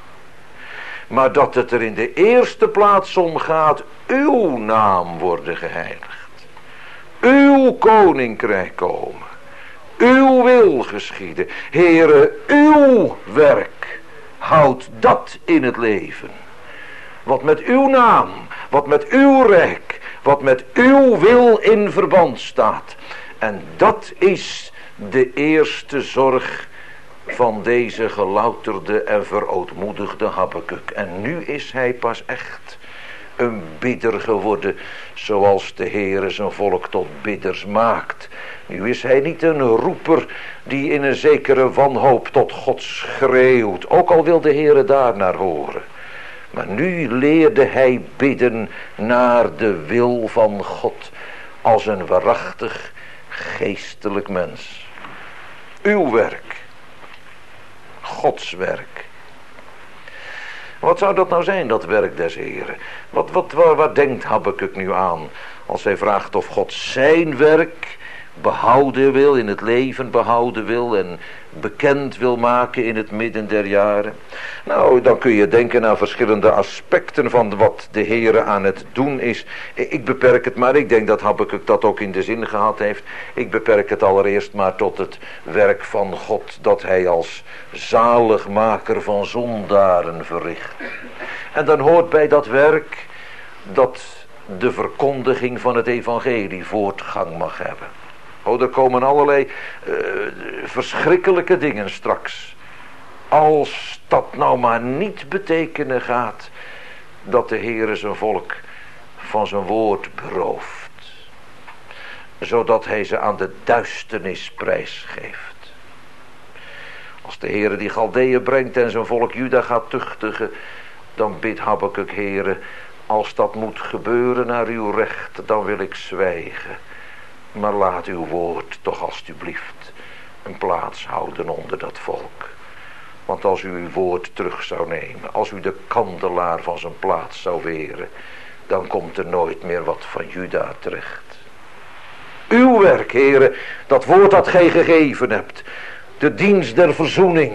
A: Maar dat het er in de eerste plaats om gaat, uw naam worden geheiligd. Uw koninkrijk komen. Uw wil geschieden. Heere, uw werk, houd dat in het leven. Wat met uw naam, wat met uw rijk, wat met uw wil in verband staat. En dat is de eerste zorg van deze gelouterde en verootmoedigde Habakuk. En nu is hij pas echt een bidder geworden, zoals de Heere zijn volk tot bidders maakt. Nu is hij niet een roeper die in een zekere wanhoop tot God schreeuwt, ook al wil de Heere daarnaar horen. Maar nu leerde hij bidden naar de wil van God als een waarachtig geestelijk mens. Uw werk, Gods werk. Wat zou dat nou zijn, dat werk des Heren? Wat denkt Habakuk nu aan als hij vraagt of God zijn werk behouden wil, in het leven behouden wil en bekend wil maken in het midden der jaren? Nou, dan kun je denken aan verschillende aspecten van wat de Heere aan het doen is. Ik beperk het maar, ik denk dat Habakuk dat ook in de zin gehad heeft. Ik beperk het allereerst maar tot het werk van God dat hij als zaligmaker van zondaren verricht. En dan hoort bij dat werk dat de verkondiging van het evangelie voortgang mag hebben. Oh, er komen allerlei verschrikkelijke dingen straks. Als dat nou maar niet betekenen gaat dat de Heere zijn volk van zijn woord berooft. Zodat hij ze aan de duisternis prijsgeeft. Als de Heere die Galdeeën brengt en zijn volk Juda gaat tuchtigen, dan bidt Habakuk, Heere, als dat moet gebeuren naar uw recht, dan wil ik zwijgen. Maar laat uw woord toch alstublieft een plaats houden onder dat volk. Want als u uw woord terug zou nemen, als u de kandelaar van zijn plaats zou weren, dan komt er nooit meer wat van Juda terecht. Uw werk, Heere, dat woord dat gij gegeven hebt, de dienst der verzoening.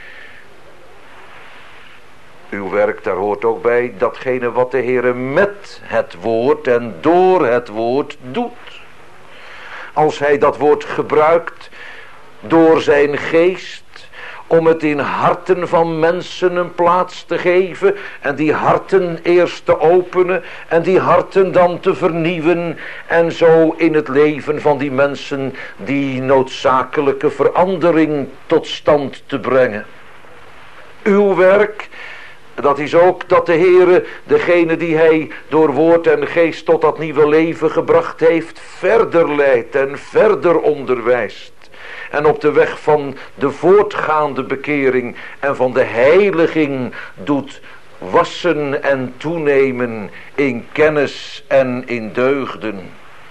A: Uw werk, daar hoort ook bij datgene wat de Heere met het woord en door het woord doet. Als hij dat woord gebruikt door zijn geest om het in harten van mensen een plaats te geven en die harten eerst te openen en die harten dan te vernieuwen en zo in het leven van die mensen die noodzakelijke verandering tot stand te brengen. Uw werk, dat is ook dat de Heere, degene die hij door woord en geest tot dat nieuwe leven gebracht heeft, verder leidt en verder onderwijst. En op de weg van de voortgaande bekering en van de heiliging doet wassen en toenemen in kennis en in deugden.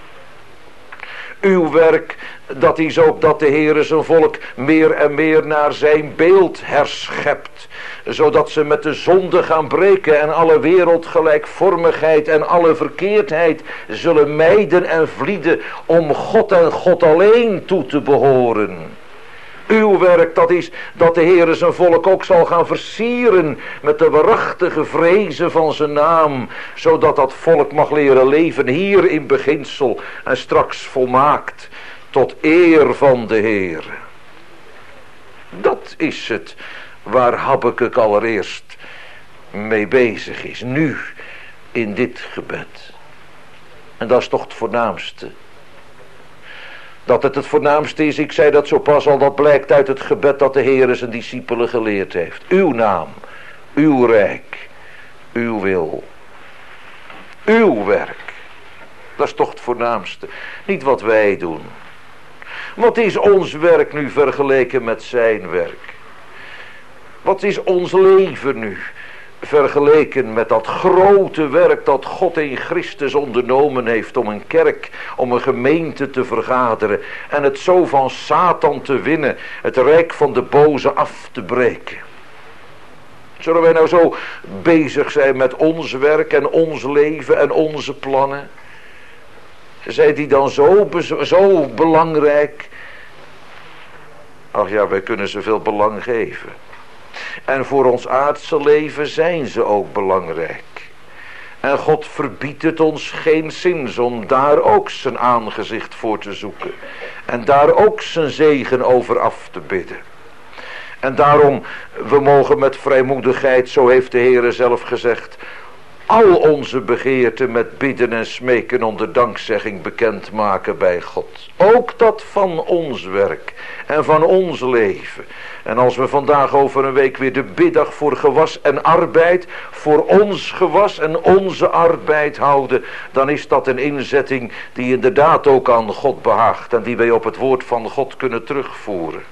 A: Uw werk, dat is ook dat de Heere zijn volk meer en meer naar zijn beeld herschept. Zodat ze met de zonde gaan breken en alle wereldgelijkvormigheid en alle verkeerdheid zullen mijden en vlieden om God en God alleen toe te behoren. Uw werk, dat is dat de Heere zijn volk ook zal gaan versieren met de waarachtige vrezen van zijn naam. Zodat dat volk mag leren leven hier in beginsel en straks volmaakt tot eer van de Heere. Dat is het waar Habakuk allereerst mee bezig is. Nu in dit gebed. En dat is toch het voornaamste. Dat het voornaamste is, ik zei dat zo pas al, dat blijkt uit het gebed dat de Heere zijn discipelen geleerd heeft. Uw naam, uw rijk, uw wil, uw werk. Dat is toch het voornaamste. Niet wat wij doen. Wat is ons werk nu vergeleken met zijn werk? Wat is ons leven nu vergeleken met dat grote werk dat God in Christus ondernomen heeft om een kerk, om een gemeente te vergaderen en het zo van Satan te winnen, het rijk van de boze af te breken. Zullen wij nou zo bezig zijn met ons werk en ons leven en onze plannen? Zijn die dan zo belangrijk? Ach ja, wij kunnen ze veel belang geven. En voor ons aardse leven zijn ze ook belangrijk. En God verbiedt het ons geenszins om daar ook zijn aangezicht voor te zoeken. En daar ook zijn zegen over af te bidden. En daarom, we mogen met vrijmoedigheid, zo heeft de Heere zelf gezegd, al onze begeerten met bidden en smeken onder dankzegging bekendmaken bij God. Ook dat van ons werk en van ons leven. En als we vandaag over een week weer de biddag voor gewas en arbeid, voor ons gewas en onze arbeid houden, dan is dat een inzetting die inderdaad ook aan God behaagt en die wij op het woord van God kunnen terugvoeren.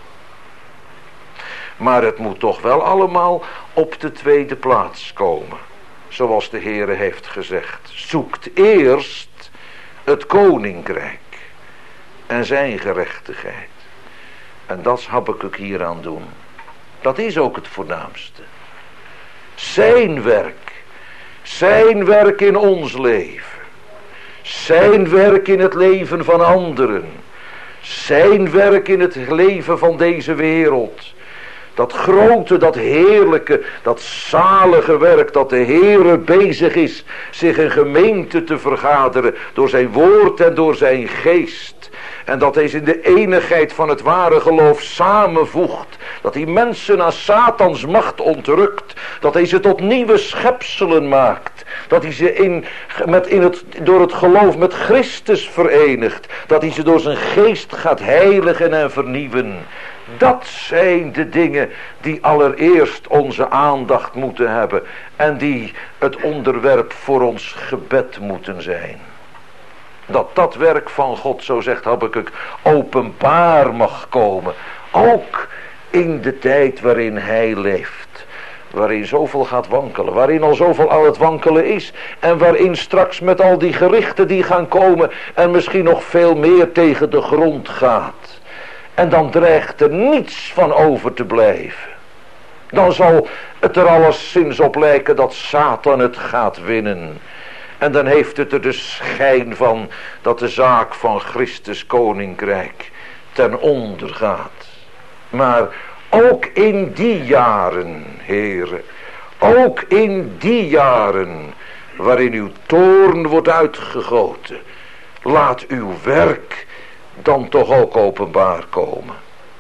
A: Maar het moet toch wel allemaal op de tweede plaats komen. Zoals de Heere heeft gezegd. Zoekt eerst het koninkrijk en zijn gerechtigheid. En dat is Habakuk hier aan doen. Dat is ook het voornaamste. Zijn werk. Zijn werk in ons leven. Zijn werk in het leven van anderen. Zijn werk in het leven van deze wereld. Dat grote, dat heerlijke, dat zalige werk dat de Heere bezig is zich een gemeente te vergaderen door zijn woord en door zijn geest. En dat hij ze in de enigheid van het ware geloof samenvoegt. Dat hij mensen aan Satans macht ontrukt. Dat hij ze tot nieuwe schepselen maakt. Dat hij ze door het geloof met Christus verenigt. Dat hij ze door zijn geest gaat heiligen en vernieuwen. Dat zijn de dingen die allereerst onze aandacht moeten hebben. En die het onderwerp voor ons gebed moeten zijn. Dat werk van God, zo zegt Habakuk, openbaar mag komen. Ook in de tijd waarin hij leeft. Waarin zoveel gaat wankelen. Waarin al zoveel aan het wankelen is. En waarin straks met al die gerichten die gaan komen. En misschien nog veel meer tegen de grond gaat. En dan dreigt er niets van over te blijven. Dan zal het er alleszins op lijken dat Satan het gaat winnen. En dan heeft het er de schijn van dat de zaak van Christus koninkrijk ten onder gaat. Maar ook in die jaren, Heere, ook in die jaren waarin uw toorn wordt uitgegoten, laat uw werk dan toch ook openbaar komen.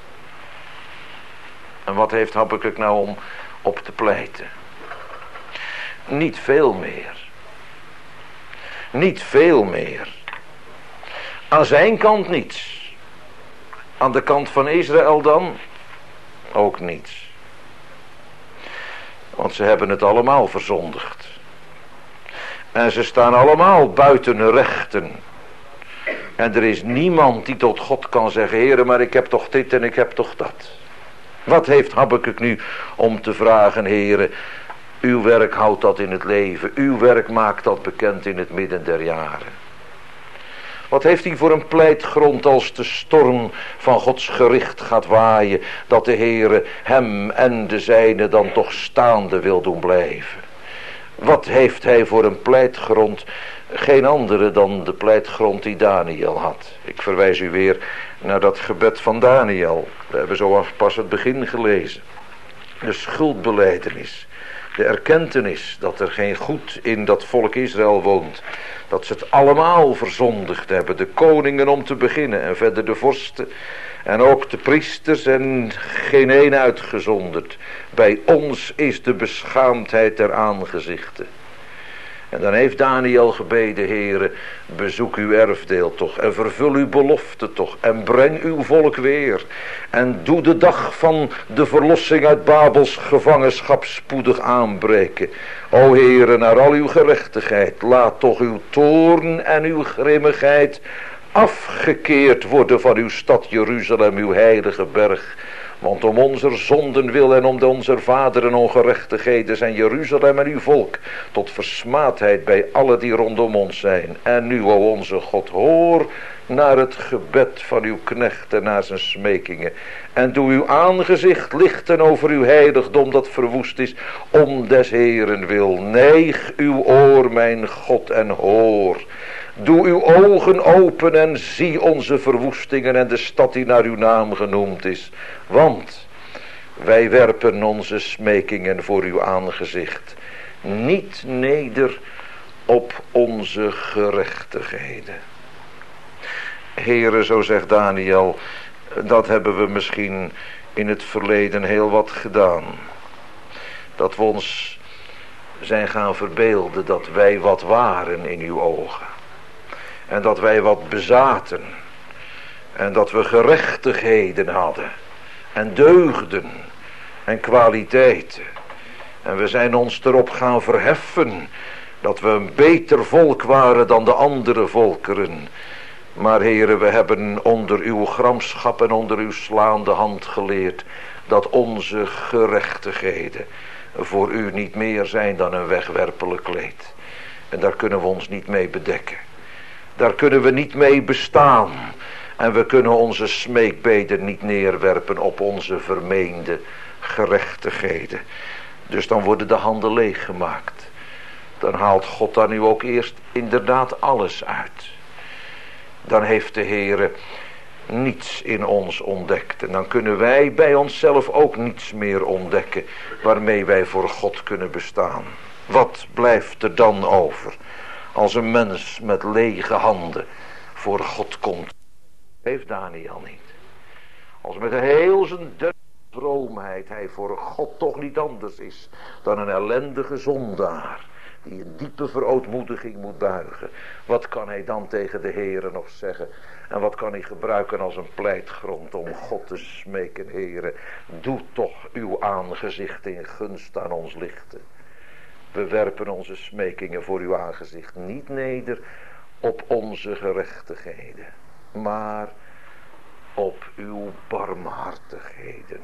A: En wat heeft Habakuk nou om op te pleiten? Niet veel meer. Niet veel meer. Aan zijn kant niets. Aan de kant van Israël dan ook niets. Want ze hebben het allemaal verzondigd. En ze staan allemaal buiten hun rechten. En er is niemand die tot God kan zeggen: Heere, maar ik heb toch dit en ik heb toch dat. Wat heeft Habakuk nu om te vragen: Heere, uw werk houdt dat in het leven. Uw werk maakt dat bekend in het midden der jaren. Wat heeft hij voor een pleitgrond als de storm van Gods gericht gaat waaien, dat de Heere hem en de zijne dan toch staande wil doen blijven? Wat heeft hij voor een pleitgrond? Geen andere dan de pleitgrond die Daniel had. Ik verwijs u weer naar dat gebed van Daniel. We hebben zo pas het begin gelezen. De schuldbelijdenis. De erkentenis dat er geen goed in dat volk Israël woont. Dat ze het allemaal verzondigd hebben. De koningen om te beginnen en verder de vorsten. En ook de priesters en geen een uitgezonderd. Bij ons is de beschaamdheid der aangezichten. En dan heeft Daniel gebeden: Heere, bezoek uw erfdeel toch. En vervul uw belofte toch. En breng uw volk weer. En doe de dag van de verlossing uit Babels gevangenschap spoedig aanbreken. O Heere, naar al uw gerechtigheid. Laat toch uw toorn en uw grimmigheid afgekeerd worden van uw stad Jeruzalem, uw heilige berg. Want om onze zonden wil en om de onze vaderen ongerechtigheden zijn Jeruzalem en uw volk tot versmaadheid bij alle die rondom ons zijn. En nu, o onze God, hoor naar het gebed van uw knecht en naar zijn smekingen. En doe uw aangezicht lichten over uw heiligdom dat verwoest is, om des Heeren wil. Neig uw oor, mijn God, en hoor. Doe uw ogen open en zie onze verwoestingen en de stad die naar uw naam genoemd is. Want wij werpen onze smekingen voor uw aangezicht niet neder op onze gerechtigheden. Heere, zo zegt Daniel, dat hebben we misschien in het verleden heel wat gedaan. Dat we ons zijn gaan verbeelden dat wij wat waren in uw ogen. En dat wij wat bezaten. En dat we gerechtigheden hadden. En deugden. En kwaliteiten. En we zijn ons erop gaan verheffen. Dat we een beter volk waren dan de andere volkeren. Maar heren, we hebben onder uw gramschap en onder uw slaande hand geleerd. Dat onze gerechtigheden voor u niet meer zijn dan een wegwerpelijk kleed. En daar kunnen we ons niet mee bedekken. Daar kunnen we niet mee bestaan. En we kunnen onze smeekbeden niet neerwerpen op onze vermeende gerechtigheden. Dus dan worden de handen leeggemaakt. Dan haalt God daar nu ook eerst inderdaad alles uit. Dan heeft de Heere niets in ons ontdekt. En dan kunnen wij bij onszelf ook niets meer ontdekken waarmee wij voor God kunnen bestaan. Wat blijft er dan over als een mens met lege handen voor God komt? Heeft Daniel niet. Als met heel zijn vroomheid hij voor God toch niet anders is dan een ellendige zondaar die een diepe verootmoediging moet buigen. Wat kan hij dan tegen de Heere nog zeggen? En wat kan hij gebruiken als een pleitgrond om God te smeken? Heere, doe toch uw aangezicht in gunst aan ons lichten. We werpen onze smekingen voor uw aangezicht niet neder op onze gerechtigheden, maar op uw barmhartigheden,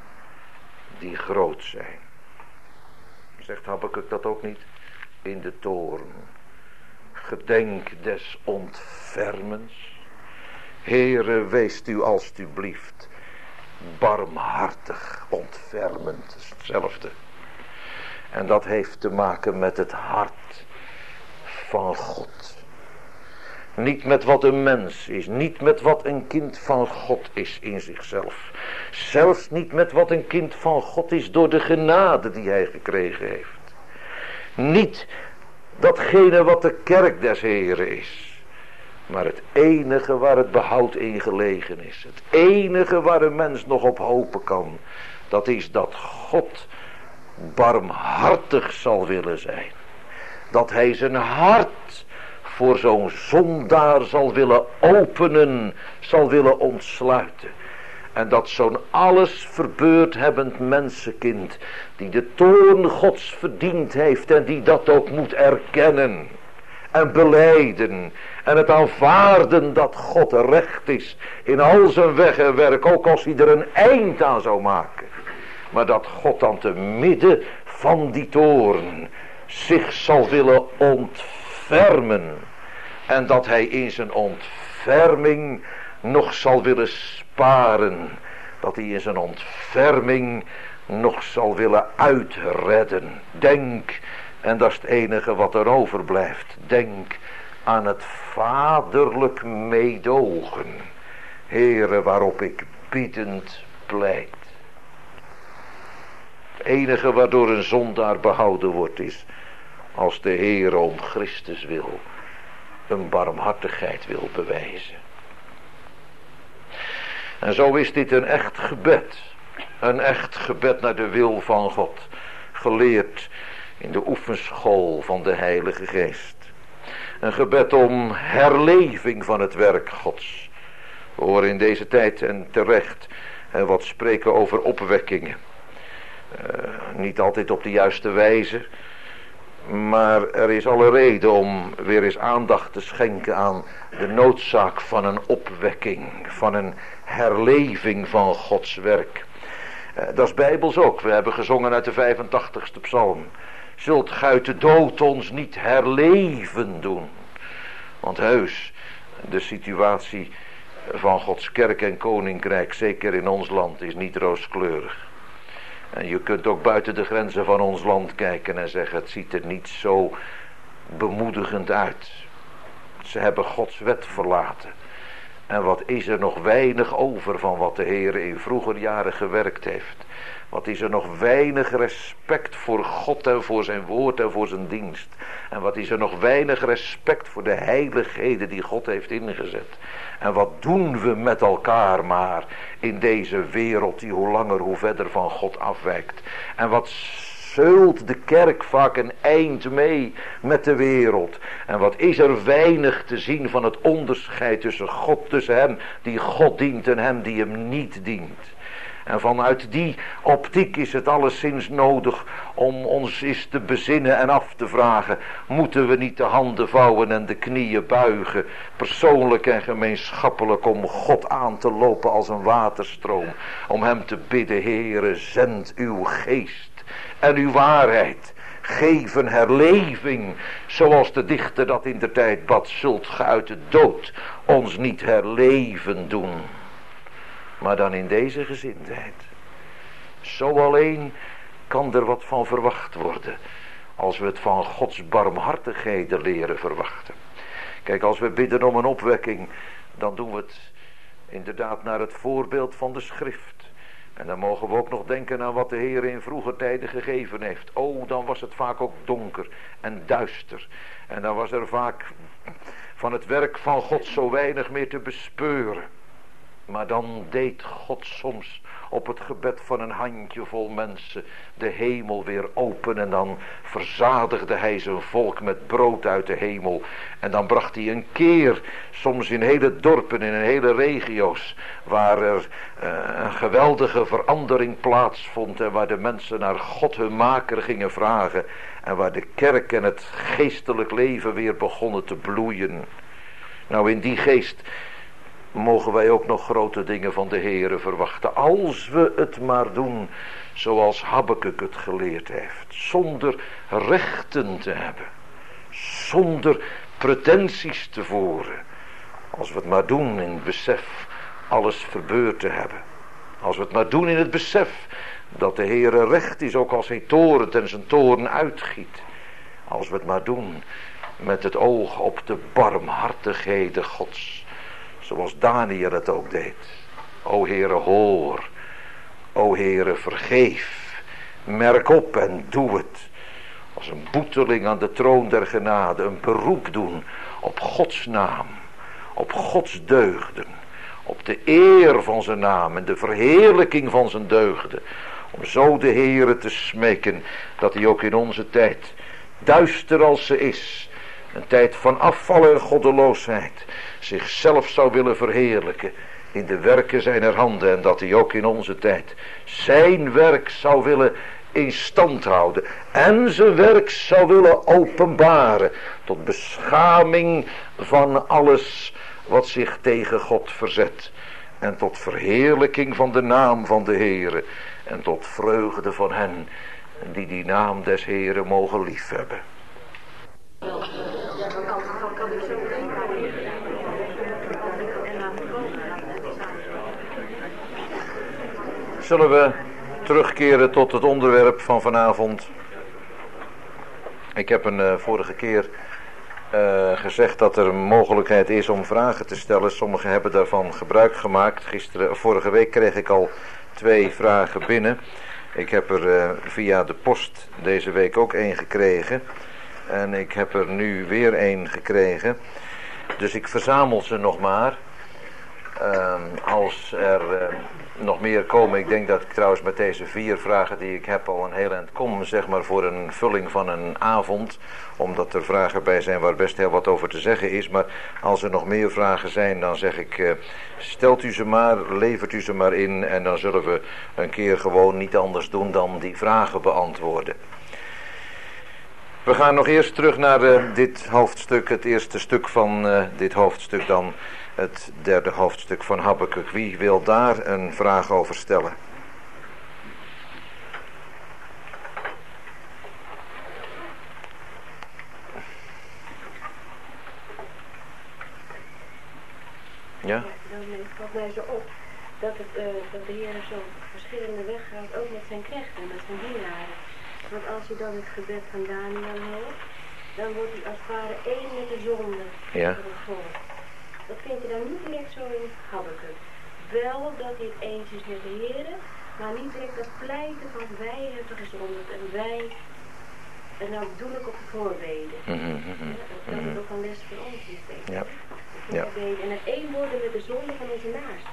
A: die groot zijn. Zegt Habakuk dat ook niet? In de toorn. Gedenk des ontfermens. Heere, weest u alstublieft barmhartig, ontfermend. Dat is hetzelfde. En dat heeft te maken met het hart van God. Niet met wat een mens is. Niet met wat een kind van God is in zichzelf. Zelfs niet met wat een kind van God is door de genade die hij gekregen heeft. Niet datgene wat de kerk des Heren is. Maar het enige waar het behoud in gelegen is. Het enige waar een mens nog op hopen kan. Dat is dat God barmhartig zal willen zijn. Dat hij zijn hart voor zo'n zondaar zal willen openen. Zal willen ontsluiten. En dat zo'n alles verbeurd hebbend mensenkind, die de toorn Gods verdiend heeft en die dat ook moet erkennen en belijden en het aanvaarden dat God recht is in al zijn weg en werk, ook als hij er een eind aan zou maken. Maar dat God dan te midden van die toorn zich zal willen ontfermen en dat hij in zijn ontferming nog zal willen sparen. Dat hij in zijn ontferming nog zal willen uitredden. Denk, en dat is het enige wat er overblijft. Denk aan het vaderlijk meedogen. Heere, waarop ik biedend pleit. Het enige waardoor een zondaar behouden wordt is als de Heere om Christus wil een barmhartigheid wil bewijzen. En zo is dit een echt gebed. Een echt gebed naar de wil van God. Geleerd in de oefenschool van de Heilige Geest. Een gebed om herleving van het werk Gods. We horen in deze tijd en terecht wat spreken over opwekkingen. Niet altijd op de juiste wijze. Maar er is alle reden om weer eens aandacht te schenken aan de noodzaak van een opwekking. Van een herleving van Gods werk. Dat is bijbels ook. We hebben gezongen uit de 85ste psalm. Zult gij uit de dood ons niet herleven doen. Want heus, de situatie van Gods kerk en koninkrijk, zeker in ons land, is niet rooskleurig. En je kunt ook buiten de grenzen van ons land kijken en zeggen, het ziet er niet zo bemoedigend uit. Ze hebben Gods wet verlaten. En wat is er nog weinig over van wat de Heer in vroeger jaren gewerkt heeft. Wat is er nog weinig respect voor God en voor zijn woord en voor zijn dienst. En wat is er nog weinig respect voor de heiligheden die God heeft ingezet. En wat doen we met elkaar maar in deze wereld die hoe langer hoe verder van God afwijkt. En wat zeult de kerk vaak een eind mee met de wereld. En wat is er weinig te zien van het onderscheid tussen hem die God dient en hem die hem niet dient. En vanuit die optiek is het alleszins nodig om ons eens te bezinnen en af te vragen. Moeten we niet de handen vouwen en de knieën buigen, persoonlijk en gemeenschappelijk, om God aan te lopen als een waterstroom. Om hem te bidden, Heere, zend uw geest en uw waarheid. Geef een herleving, zoals de dichter dat in de tijd bad. Zult ge uit de dood ons niet herleven doen. Maar dan in deze gezindheid. Zo alleen kan er wat van verwacht worden. Als we het van Gods barmhartigheden leren verwachten. Kijk, als we bidden om een opwekking, dan doen we het inderdaad naar het voorbeeld van de schrift. En dan mogen we ook nog denken aan wat de Heer in vroeger tijden gegeven heeft. Oh, dan was het vaak ook donker en duister. En dan was er vaak van het werk van God zo weinig meer te bespeuren. Maar dan deed God soms op het gebed van een handjevol mensen de hemel weer open. En dan verzadigde hij zijn volk met brood uit de hemel. En dan bracht hij een keer, soms in hele dorpen, in hele regio's, waar er een geweldige verandering plaatsvond. En waar de mensen naar God hun maker gingen vragen. En waar de kerk en het geestelijk leven weer begonnen te bloeien. Nou, in die geest mogen wij ook nog grote dingen van de Heere verwachten. Als we het maar doen zoals Habakuk het geleerd heeft. Zonder rechten te hebben. Zonder pretenties te voeren. Als we het maar doen in het besef alles verbeurd te hebben. Als we het maar doen in het besef dat de Heere recht is, ook als hij torent en zijn toorn uitgiet. Als we het maar doen met het oog op de barmhartigheden Gods. Zoals Daniel het ook deed. O Heere, hoor. O Heere, vergeef. Merk op en doe het. Als een boeteling aan de troon der genade. Een beroep doen op Gods naam. Op Gods deugden. Op de eer van zijn naam en de verheerlijking van zijn deugden. Om zo de Heere te smeken dat hij ook in onze tijd, duister als ze is, een tijd van afval en goddeloosheid, zichzelf zou willen verheerlijken in de werken zijner handen. En dat hij ook in onze tijd zijn werk zou willen in stand houden. En zijn werk zou willen openbaren. Tot beschaming van alles wat zich tegen God verzet. En tot verheerlijking van de naam van de Heere. En tot vreugde van hen die die naam des Heeren mogen liefhebben. Zullen we terugkeren tot het onderwerp van vanavond. Ik heb een vorige keer gezegd dat er een mogelijkheid is om vragen te stellen. Sommigen hebben daarvan gebruik gemaakt. Vorige week kreeg ik al 2 vragen binnen. Ik heb er via de post deze week ook 1 gekregen. En ik heb er nu weer 1 gekregen. Dus ik verzamel ze nog maar. Als er nog meer komen. Ik denk dat ik trouwens met deze 4 vragen die ik heb al een heel eind kom. Zeg maar voor een vulling van een avond. Omdat er vragen bij zijn waar best heel wat over te zeggen is. Maar als er nog meer vragen zijn, dan zeg ik, stelt u ze maar, levert u ze maar in. En dan zullen we een keer gewoon niet anders doen dan die vragen beantwoorden. We gaan nog eerst terug naar dit hoofdstuk, het eerste stuk van dit hoofdstuk, dan het 3e hoofdstuk van Habakuk. Wie wil daar een vraag over stellen? Ja?
B: Dan valt mij zo op dat de Heer zo verschillende weg gaat, ook met zijn knechten, met zijn dienaren. Want als je dan het gebed van Daniel hoort, dan wordt hij als het ware één met de zonde van het volk. Dat vind je dan niet direct zo in Habakuk. Wel dat hij het eens is met de Heer, maar niet direct dat pleiten van wij hebben gezondigd en wij, en nou doe ik op de voorbeden. Dat is ook een les voor ons in feite.
A: Ja. Ja.
B: En het één worden met de zonde van onze naast.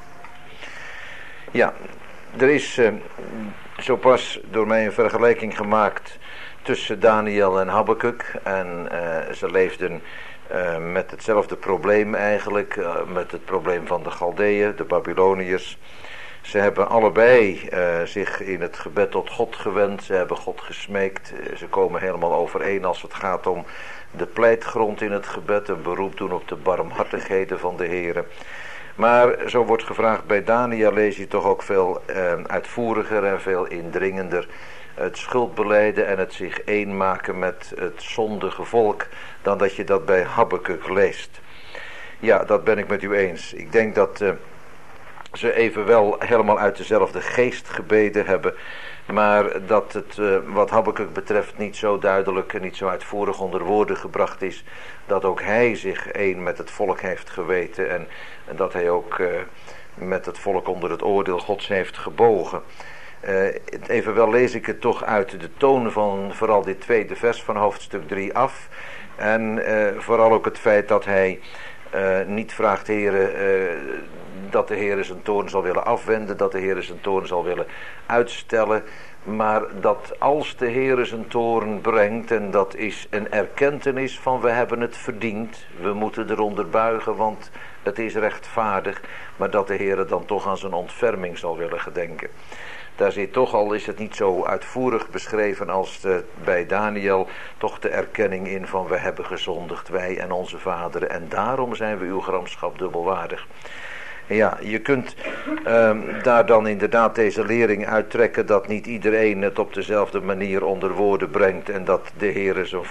A: Ja, er is zo pas door mij een vergelijking gemaakt tussen Daniel en Habakuk. En ze leefden met hetzelfde probleem eigenlijk, met het probleem van de Galdeeën, de Babyloniërs. Ze hebben allebei zich in het gebed tot God gewend, ze hebben God gesmeekt. Ze komen helemaal overeen als het gaat om de pleitgrond in het gebed, een beroep doen op de barmhartigheden van de Heere. Maar zo wordt gevraagd bij Daniel, lees je toch ook veel uitvoeriger en veel indringender het schuldbelijden en het zich één maken met het zondige volk dan dat je dat bij Habakuk leest. Ja, dat ben ik met u eens. Ik denk dat ze evenwel helemaal uit dezelfde geest gebeden hebben, maar dat het wat Habakuk betreft niet zo duidelijk en niet zo uitvoerig onder woorden gebracht is, dat ook hij zich één met het volk heeft geweten en dat hij ook met het volk onder het oordeel Gods heeft gebogen. Evenwel lees ik het toch uit de toon van vooral dit tweede vers van hoofdstuk 3 af. En vooral ook het feit dat hij niet vraagt, Heere, dat de Heere zijn toorn zal willen afwenden, dat de Heere zijn toorn zal willen uitstellen. Maar dat als de Heere zijn toorn brengt, en dat is een erkentenis van we hebben het verdiend, we moeten eronder buigen, want het is rechtvaardig, maar dat de Heere dan toch aan zijn ontferming zal willen gedenken. Daar zit toch, al is het niet zo uitvoerig beschreven als bij Daniel, toch de erkenning in van we hebben gezondigd, wij en onze vaderen, en daarom zijn we uw gramschap dubbelwaardig. Ja, je kunt daar dan inderdaad deze lering uittrekken dat niet iedereen het op dezelfde manier onder woorden brengt en dat de Heere zijn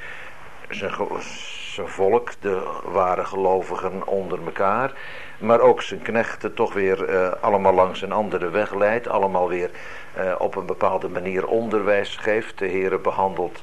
A: volk, de ware gelovigen onder elkaar, maar ook zijn knechten toch weer allemaal langs een andere weg leidt, allemaal weer op een bepaalde manier onderwijs geeft. De Heere behandelt,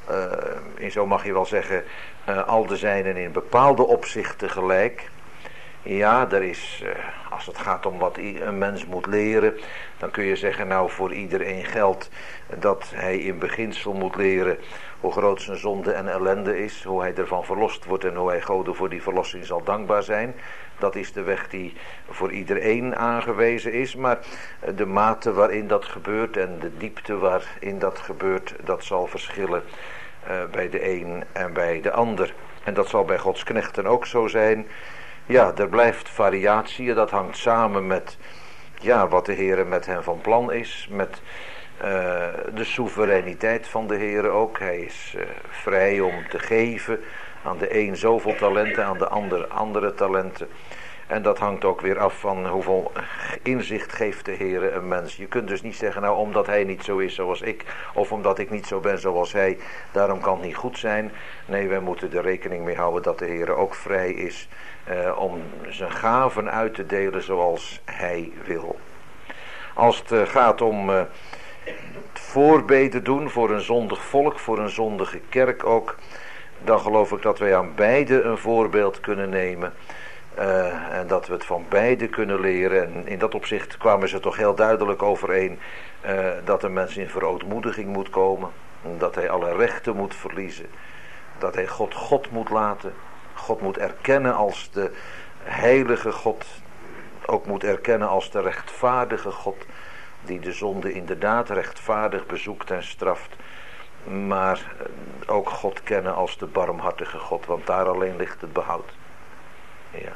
A: zo mag je wel zeggen, al de zijnen in bepaalde opzichten gelijk. Ja, er is, als het gaat om wat een mens moet leren, dan kun je zeggen, nou voor iedereen geldt dat hij in beginsel moet leren hoe groot zijn zonde en ellende is, hoe hij ervan verlost wordt en hoe hij Gode voor die verlossing zal dankbaar zijn. Dat is de weg die voor iedereen aangewezen is, maar de mate waarin dat gebeurt en de diepte waarin dat gebeurt, dat zal verschillen bij de een en bij de ander. En dat zal bij Gods knechten ook zo zijn. Ja, er blijft variatie, dat hangt samen met wat de Heere met hen van plan is, met de soevereiniteit van de Heere ook. Hij is vrij om te geven, aan de een zoveel talenten, aan de ander andere talenten. En dat hangt ook weer af van hoeveel inzicht geeft de Heere een mens. Je kunt dus niet zeggen, nou omdat hij niet zo is zoals ik, of omdat ik niet zo ben zoals hij, daarom kan het niet goed zijn. Nee, wij moeten er rekening mee houden dat de Heere ook vrij is om zijn gaven uit te delen zoals hij wil. Als het gaat om het voorbeden doen voor een zondig volk, voor een zondige kerk ook, dan geloof ik dat wij aan beide een voorbeeld kunnen nemen. En dat we het van beide kunnen leren. En in dat opzicht kwamen ze toch heel duidelijk overeen dat een mens in verootmoediging moet komen. Dat hij alle rechten moet verliezen. Dat hij God moet laten. God moet erkennen als de heilige God. Ook moet erkennen als de rechtvaardige God. Die de zonde inderdaad rechtvaardig bezoekt en straft. Maar ook God kennen als de barmhartige God. Want daar alleen ligt het behoud. Ja.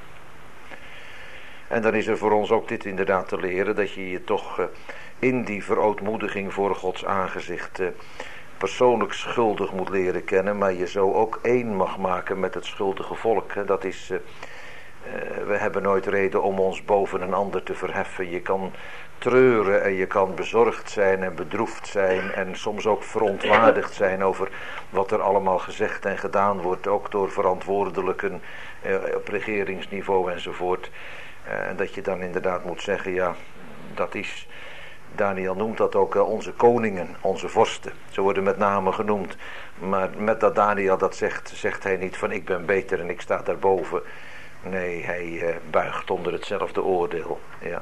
A: En dan is er voor ons ook dit inderdaad te leren, dat je je toch in die verootmoediging voor Gods aangezicht persoonlijk schuldig moet leren kennen, maar je zo ook één mag maken met het schuldige volk. Dat is, we hebben nooit reden om ons boven een ander te verheffen. Je kan treuren en je kan bezorgd zijn en bedroefd zijn en soms ook verontwaardigd zijn over wat er allemaal gezegd en gedaan wordt, ook door verantwoordelijken op regeringsniveau enzovoort. En dat je dan inderdaad moet zeggen, ja, dat is, Daniel noemt dat ook onze koningen, onze vorsten. Ze worden met name genoemd. Maar met dat Daniel dat zegt, zegt hij niet van ik ben beter en ik sta daarboven. Nee, hij buigt onder hetzelfde oordeel. Ja.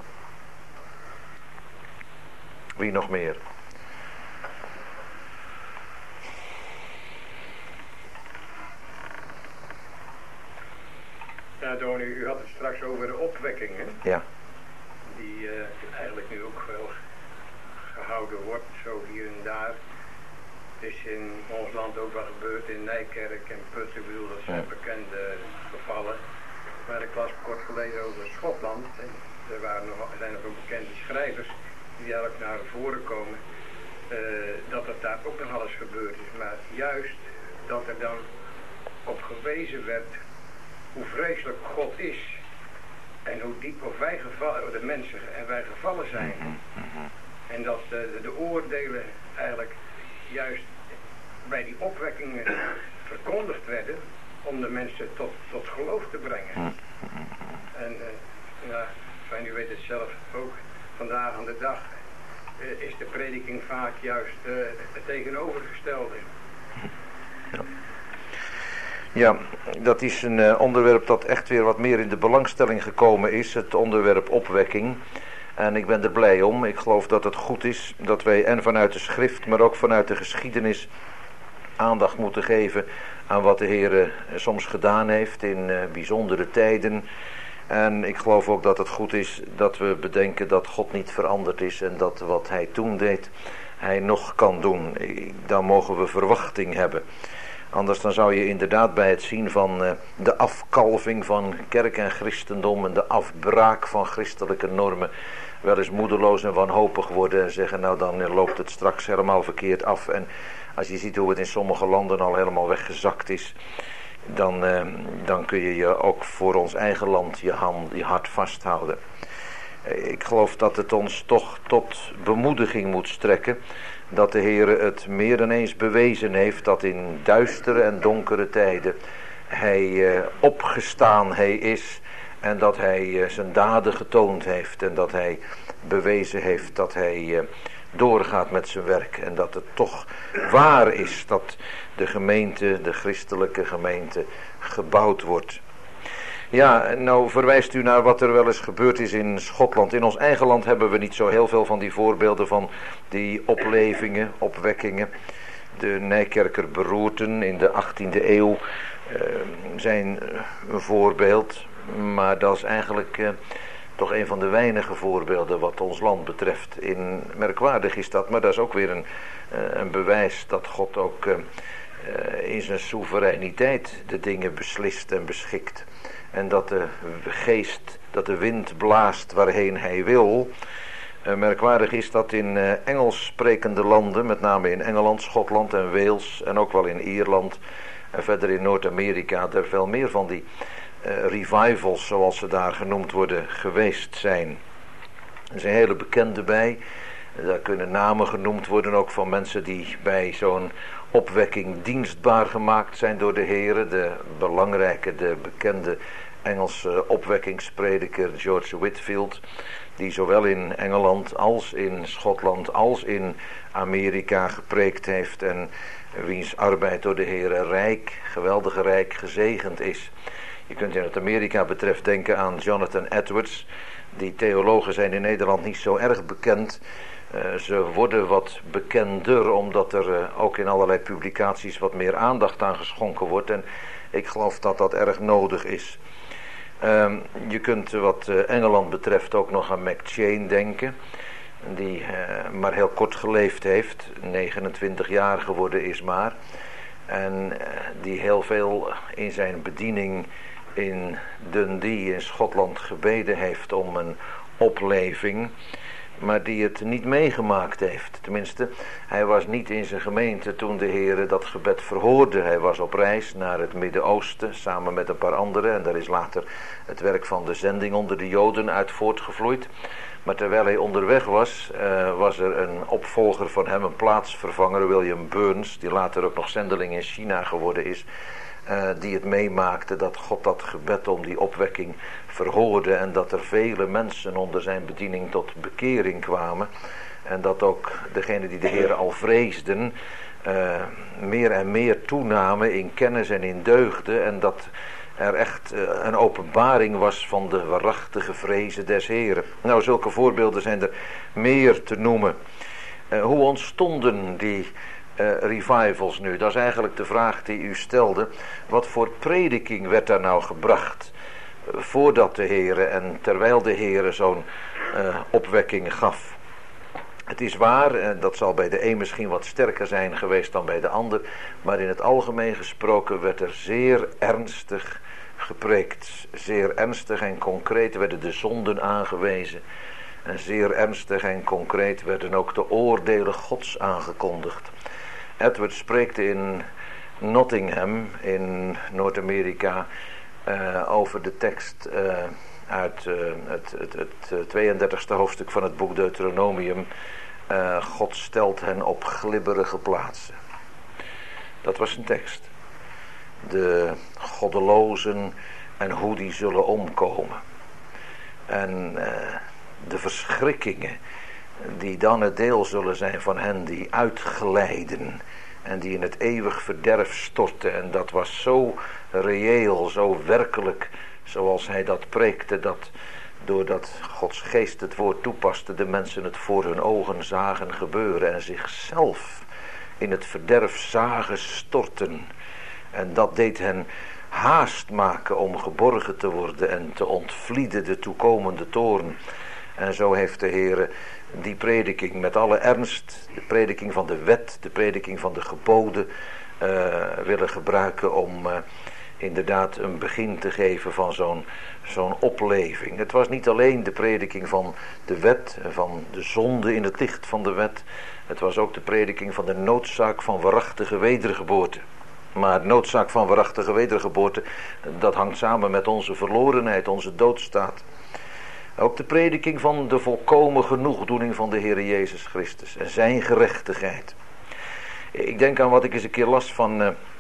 A: Wie nog meer?
C: Ja, Donnie, u had het straks over de opwekking, hè?
A: Ja.
C: Die eigenlijk nu ook wel gehouden wordt, zo hier en daar. Het is in ons land ook wel gebeurd, in Nijkerk en Putten, ik bedoel, dat zijn bekende gevallen. Maar ik las kort geleden over Schotland en er zijn nog ook bekende schrijvers die eigenlijk naar voren komen, dat het daar ook nog alles gebeurd is. Maar juist dat er dan op gewezen werd hoe vreselijk God is en hoe diep of wij gevallen, de mensen en wij gevallen zijn. En dat de oordelen eigenlijk juist bij die opwekkingen verkondigd werden om de mensen tot geloof te brengen. En ja, fijn, u weet het zelf ook, vandaag aan de dag is de prediking vaak juist het tegenovergestelde.
A: Ja, dat is een onderwerp dat echt weer wat meer in de belangstelling gekomen is, het onderwerp opwekking. En ik ben er blij om. Ik geloof dat het goed is dat wij en vanuit de schrift, maar ook vanuit de geschiedenis aandacht moeten geven aan wat de Heer soms gedaan heeft in bijzondere tijden. En ik geloof ook dat het goed is dat we bedenken dat God niet veranderd is en dat wat hij toen deed, hij nog kan doen. Dan mogen we verwachting hebben. Anders dan zou je inderdaad bij het zien van de afkalving van kerk en christendom en de afbraak van christelijke normen wel eens moedeloos en wanhopig worden en zeggen, nou dan loopt het straks helemaal verkeerd af. En als je ziet hoe het in sommige landen al helemaal weggezakt is, dan kun je je ook voor ons eigen land je hart vasthouden. Ik geloof dat het ons toch tot bemoediging moet strekken dat de Heer het meer dan eens bewezen heeft dat in duistere en donkere tijden hij opgestaan is en dat hij zijn daden getoond heeft en dat hij bewezen heeft dat hij doorgaat met zijn werk en dat het toch waar is dat de gemeente, de christelijke gemeente, gebouwd wordt. Ja, nou verwijst u naar wat er wel eens gebeurd is in Schotland. In ons eigen land hebben we niet zo heel veel van die voorbeelden van die oplevingen, opwekkingen. De Nijkerker beroerten in de 18e eeuw zijn een voorbeeld. Maar dat is eigenlijk toch een van de weinige voorbeelden wat ons land betreft. Merkwaardig is dat, maar dat is ook weer een bewijs dat God ook in zijn soevereiniteit de dingen beslist en beschikt. En dat de geest, dat de wind blaast waarheen hij wil. Merkwaardig is dat in Engels sprekende landen, met name in Engeland, Schotland en Wales en ook wel in Ierland en verder in Noord-Amerika, er veel meer van die revivals, zoals ze daar genoemd worden, geweest zijn. Er zijn hele bekende bij. Daar kunnen namen genoemd worden ook van mensen die bij zo'n opwekking dienstbaar gemaakt zijn door de Heere. De belangrijke, de bekende Engelse opwekkingsprediker George Whitefield, die zowel in Engeland als in Schotland als in Amerika gepreekt heeft en wiens arbeid door de Heere rijk, geweldig rijk gezegend is. Je kunt in het Amerika betreft denken aan Jonathan Edwards. Die theologen zijn in Nederland niet zo erg bekend. Ze worden wat bekender omdat er ook in allerlei publicaties wat meer aandacht aan geschonken wordt. En ik geloof dat dat erg nodig is. Je kunt wat Engeland betreft ook nog aan McCheyne denken. Die maar heel kort geleefd heeft. 29 jaar geworden is maar. En die heel veel in zijn bediening in Dundee in Schotland gebeden heeft om een opleving. maar die het niet meegemaakt heeft. Tenminste, hij was niet in zijn gemeente toen de Heere dat gebed verhoorde. Hij was op reis naar het Midden-Oosten samen met een paar anderen. En daar is later het werk van de zending onder de Joden uit voortgevloeid. Maar terwijl hij onderweg was, was er een opvolger van hem, een plaatsvervanger, William Burns, die later ook nog zendeling in China geworden is. Die het meemaakte dat God dat gebed om die opwekking verhoorde en dat er vele mensen onder zijn bediening tot bekering kwamen. En dat ook degenen die de Heer al vreesden meer en meer toenamen in kennis en in deugden. En dat er echt een openbaring was van de waarachtige vrezen des Heeren. Nou, zulke voorbeelden zijn er meer te noemen. Hoe ontstonden die revivals nu? Dat is eigenlijk de vraag die u stelde. Wat voor prediking werd daar nou gebracht voordat de Heere en terwijl de Heere zo'n opwekking gaf? Het is waar, en dat zal bij de een misschien wat sterker zijn geweest dan bij de ander, maar in het algemeen gesproken werd er zeer ernstig gepreekt. Zeer ernstig en concreet werden de zonden aangewezen. En zeer ernstig en concreet werden ook de oordelen Gods aangekondigd. Edward spreekt in Nottingham in Noord-Amerika over de tekst uit het 32e hoofdstuk van het boek Deuteronomium. God stelt hen op glibberige plaatsen. Dat was een tekst. De goddelozen en hoe die zullen omkomen. En de verschrikkingen die dan het deel zullen zijn van hen die uitglijden en die in het eeuwig verderf storten. En dat was zo reëel, zo werkelijk, zoals hij dat preekte, dat doordat Gods geest het woord toepaste, de mensen het voor hun ogen zagen gebeuren en zichzelf in het verderf zagen storten. En dat deed hen haast maken om geborgen te worden en te ontvlieden de toekomende toorn. En zo heeft de Heere die prediking met alle ernst, de prediking van de wet, de prediking van de geboden, willen gebruiken om inderdaad een begin te geven van zo'n opleving. Het was niet alleen de prediking van de wet, van de zonde in het licht van de wet. Het was ook de prediking van de noodzaak van waarachtige wedergeboorte. Maar noodzaak van waarachtige wedergeboorte, dat hangt samen met onze verlorenheid, onze doodstaat. Ook de prediking van de volkomen genoegdoening van de Heere Jezus Christus en zijn gerechtigheid. Ik denk aan wat ik eens een keer las van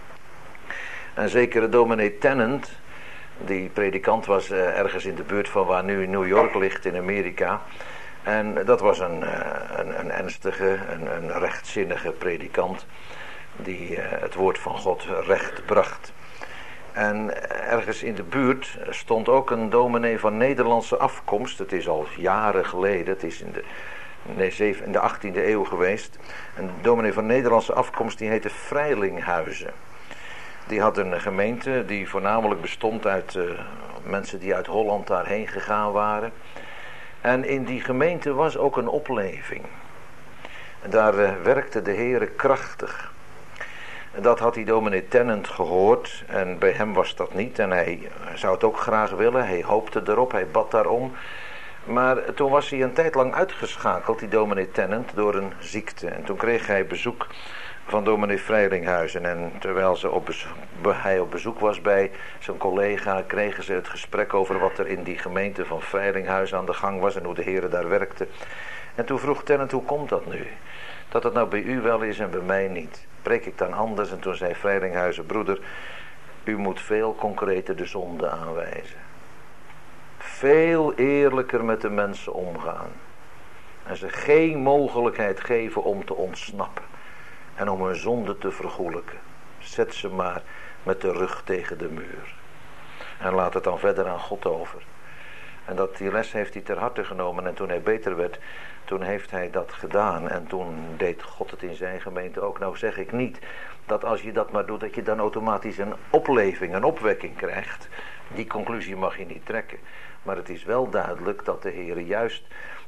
A: een zekere dominee Tennant. Die predikant was ergens in de buurt van waar nu New York ligt in Amerika. En dat was een ernstige, een rechtzinnige predikant die het woord van God recht bracht. En ergens in de buurt stond ook een dominee van Nederlandse afkomst. Het is al jaren geleden, het is in de 18e eeuw geweest. Een dominee van Nederlandse afkomst, die heette Vrijlinghuizen. Die had een gemeente die voornamelijk bestond uit mensen die uit Holland daarheen gegaan waren. En in die gemeente was ook een opleving. En daar werkte de Heere krachtig. En dat had die dominee Tennant gehoord en bij hem was dat niet. En hij zou het ook graag willen, hij hoopte erop, hij bad daarom. Maar toen was hij een tijd lang uitgeschakeld, die dominee Tennant, door een ziekte. En toen kreeg hij bezoek van dominee Vrijlinghuizen. En terwijl hij op bezoek was bij zijn collega, kregen ze het gesprek over wat er in die gemeente van Vrijlinghuizen aan de gang was en hoe de Heere daar werkte. En toen vroeg Tennant, hoe komt dat nu? Dat het nou bij u wel is en bij mij niet. Preek ik dan anders? En toen zei Vrijlinghuizen, broeder, u moet veel concreter de zonde aanwijzen. Veel eerlijker met de mensen omgaan. En ze geen mogelijkheid geven om te ontsnappen. En om hun zonde te vergoelijken. Zet ze maar met de rug tegen de muur. En laat het dan verder aan God over. En die les heeft hij ter harte genomen. En toen hij beter werd, toen heeft hij dat gedaan. En toen deed God het in zijn gemeente ook. Nou zeg ik niet dat als je dat maar doet, dat je dan automatisch een opleving, een opwekking krijgt. Die conclusie mag je niet trekken. Maar het is wel duidelijk dat de Heer juist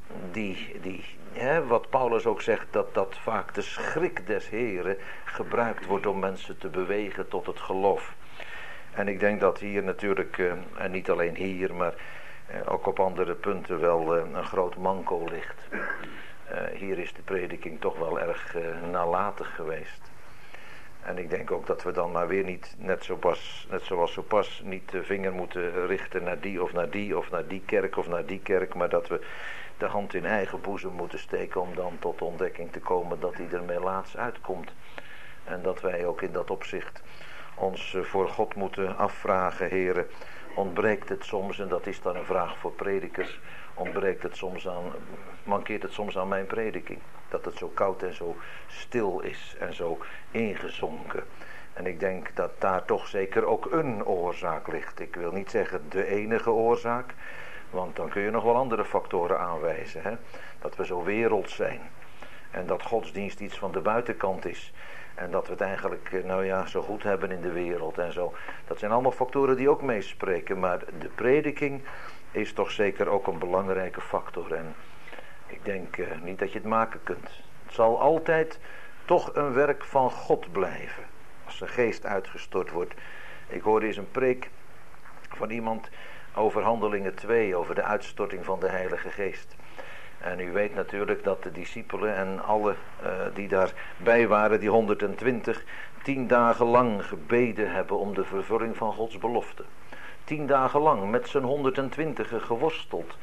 A: wat Paulus ook zegt, dat vaak de schrik des Heren gebruikt wordt om mensen te bewegen tot het geloof. En ik denk dat hier natuurlijk, en niet alleen hier, maar ook op andere punten wel een groot manco ligt. Hier is de prediking toch wel erg nalatig geweest. En ik denk ook dat we dan maar weer niet, net zoals zo pas, niet de vinger moeten richten naar die of naar die of naar die kerk of naar die kerk, maar dat we de hand in eigen boezem moeten steken om dan tot de ontdekking te komen dat die er melaats uitkomt. En dat wij ook in dat opzicht ons voor God moeten afvragen, heren, ontbreekt het soms, en dat is dan een vraag voor predikers, mankeert het soms aan mijn prediking? Dat het zo koud en zo stil is en zo ingezonken. En ik denk dat daar toch zeker ook een oorzaak ligt. Ik wil niet zeggen de enige oorzaak, want dan kun je nog wel andere factoren aanwijzen. Hè? Dat we zo werelds zijn. En dat godsdienst iets van de buitenkant is. En dat we het eigenlijk, zo goed hebben in de wereld en zo. Dat zijn allemaal factoren die ook meespreken. Maar de prediking is toch zeker ook een belangrijke factor. En ik denk niet dat je het maken kunt. Het zal altijd toch een werk van God blijven. Als zijn geest uitgestort wordt. Ik hoorde eens een preek van iemand over Handelingen 2. Over de uitstorting van de Heilige Geest. En u weet natuurlijk dat de discipelen en alle die daarbij waren, die 120, 10 dagen lang gebeden hebben om de vervulling van Gods belofte. 10 dagen lang met z'n 120 geworsteld.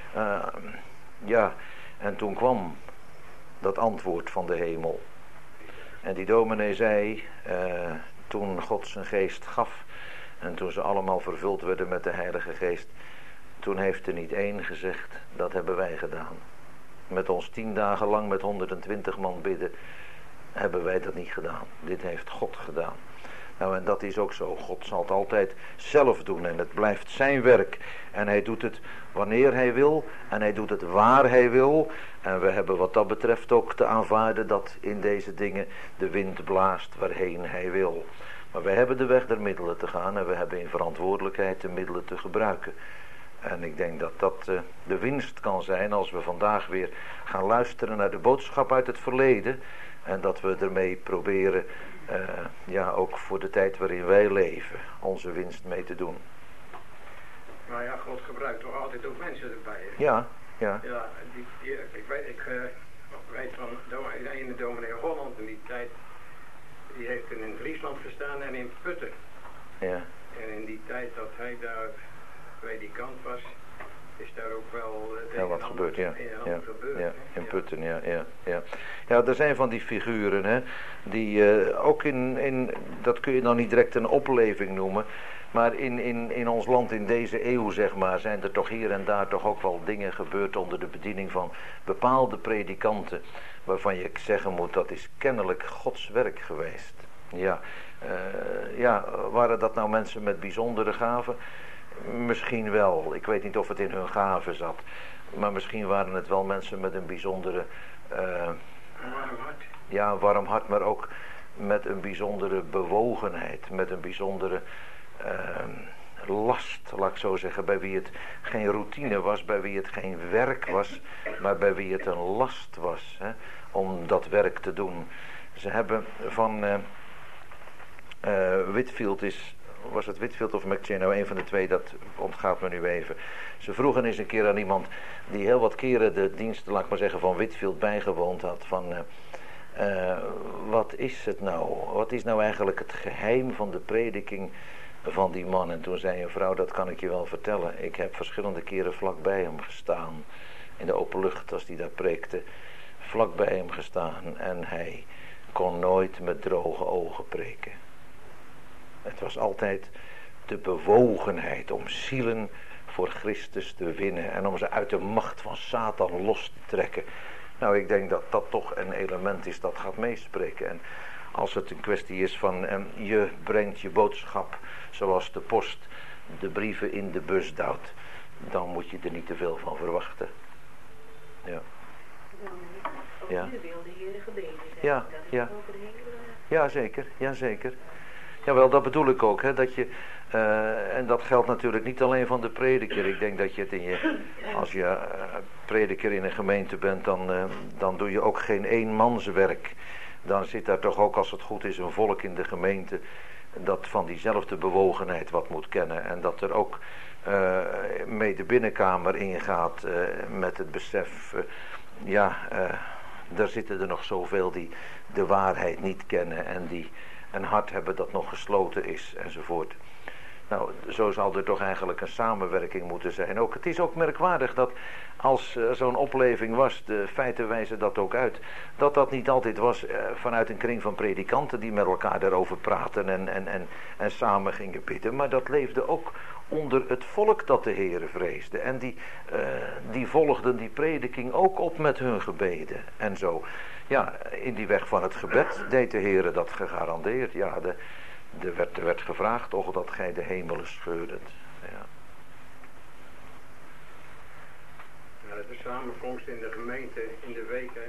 A: En toen kwam dat antwoord van de hemel. En die dominee zei, toen God zijn geest gaf en toen ze allemaal vervuld werden met de Heilige Geest, toen heeft er niet één gezegd, dat hebben wij gedaan. Met ons 10 dagen lang met 120 man bidden, hebben wij dat niet gedaan. Dit heeft God gedaan. Nou, en dat is ook zo. God zal het altijd zelf doen en het blijft zijn werk. En hij doet het wanneer hij wil en hij doet het waar hij wil. En we hebben wat dat betreft ook te aanvaarden dat in deze dingen de wind blaast waarheen hij wil. Maar wij hebben de weg der middelen te gaan en we hebben in verantwoordelijkheid de middelen te gebruiken. En ik denk dat dat de winst kan zijn als we vandaag weer gaan luisteren naar de boodschap uit het verleden. En dat we ermee proberen, ook voor de tijd waarin wij leven, onze winst mee te doen.
C: Nou ja, God gebruikt toch altijd ook mensen erbij. Hè?
A: Ja.
C: Ja, ik weet van de ene dominee Holland in die tijd, die heeft in Friesland gestaan en in Putten.
A: Ja.
C: En in die tijd dat hij daar predikant was, is daar ook wel
A: wat gebeurd,
C: gebeurd.
A: Ja, in Putten, ja. Ja, er zijn van die figuren, hè, die ook in, dat kun je dan niet direct een opleving noemen, maar in ons land in deze eeuw, zeg maar, zijn er toch hier en daar toch ook wel dingen gebeurd onder de bediening van bepaalde predikanten, waarvan je zeggen moet, dat is kennelijk Gods werk geweest. Waren dat nou mensen met bijzondere gaven? Misschien wel. Ik weet niet of het in hun gaven zat. Maar misschien waren het wel mensen met een bijzondere...
C: warm hart.
A: Ja, warm hart, maar ook met een bijzondere bewogenheid. Met een bijzondere last, laat ik zo zeggen. Bij wie het geen routine was, bij wie het geen werk was, maar bij wie het een last was, hè, om dat werk te doen. Ze hebben van Whitefield was het Whitefield of McChin, nou een van de twee, dat ontgaat me nu even. Ze vroegen eens een keer aan iemand die heel wat keren de dienst, laat ik maar zeggen, van Whitefield bijgewoond had, van wat is het nou? Wat is nou eigenlijk het geheim van de prediking van die man? En toen zei een vrouw, dat kan ik je wel vertellen. Ik heb verschillende keren vlak bij hem gestaan, in de open lucht als hij daar preekte, vlak bij hem gestaan en hij kon nooit met droge ogen preken. Het was altijd de bewogenheid om zielen voor Christus te winnen en om ze uit de macht van Satan los te trekken. Nou, ik denk dat dat toch een element is dat gaat meespreken. En als het een kwestie is van je brengt je boodschap zoals de post de brieven in de bus duwt, dan moet je er niet te veel van verwachten. Ja.
B: Ja. Nu wil de Heer gebeden zijn.
A: Ja,
B: dat is
A: ja.
B: ook een hele...
A: Ja, zeker. Jawel, dat bedoel ik ook, hè, dat je, en dat geldt natuurlijk niet alleen van de prediker. Ik denk dat je het als je prediker in een gemeente bent, dan doe je ook geen eenmanswerk. Dan zit daar toch ook, als het goed is, een volk in de gemeente dat van diezelfde bewogenheid wat moet kennen. En dat er ook mee de binnenkamer ingaat met het besef, daar zitten er nog zoveel die de waarheid niet kennen en die een hart hebben dat nog gesloten is enzovoort. Nou, zo zal er toch eigenlijk een samenwerking moeten zijn. Ook, het is ook merkwaardig dat als zo'n opleving was, de feiten wijzen dat ook uit, dat niet altijd was vanuit een kring van predikanten die met elkaar daarover praten en samen gingen bidden. Maar dat leefde ook onder het volk dat de Heere vreesde. En die volgden die prediking ook op met hun gebeden en zo. Ja, in die weg van het gebed deed de Heere dat gegarandeerd. Ja, er werd gevraagd, och dat gij de hemelen scheurdet. Ja.
C: De samenkomst in de gemeente in de weken,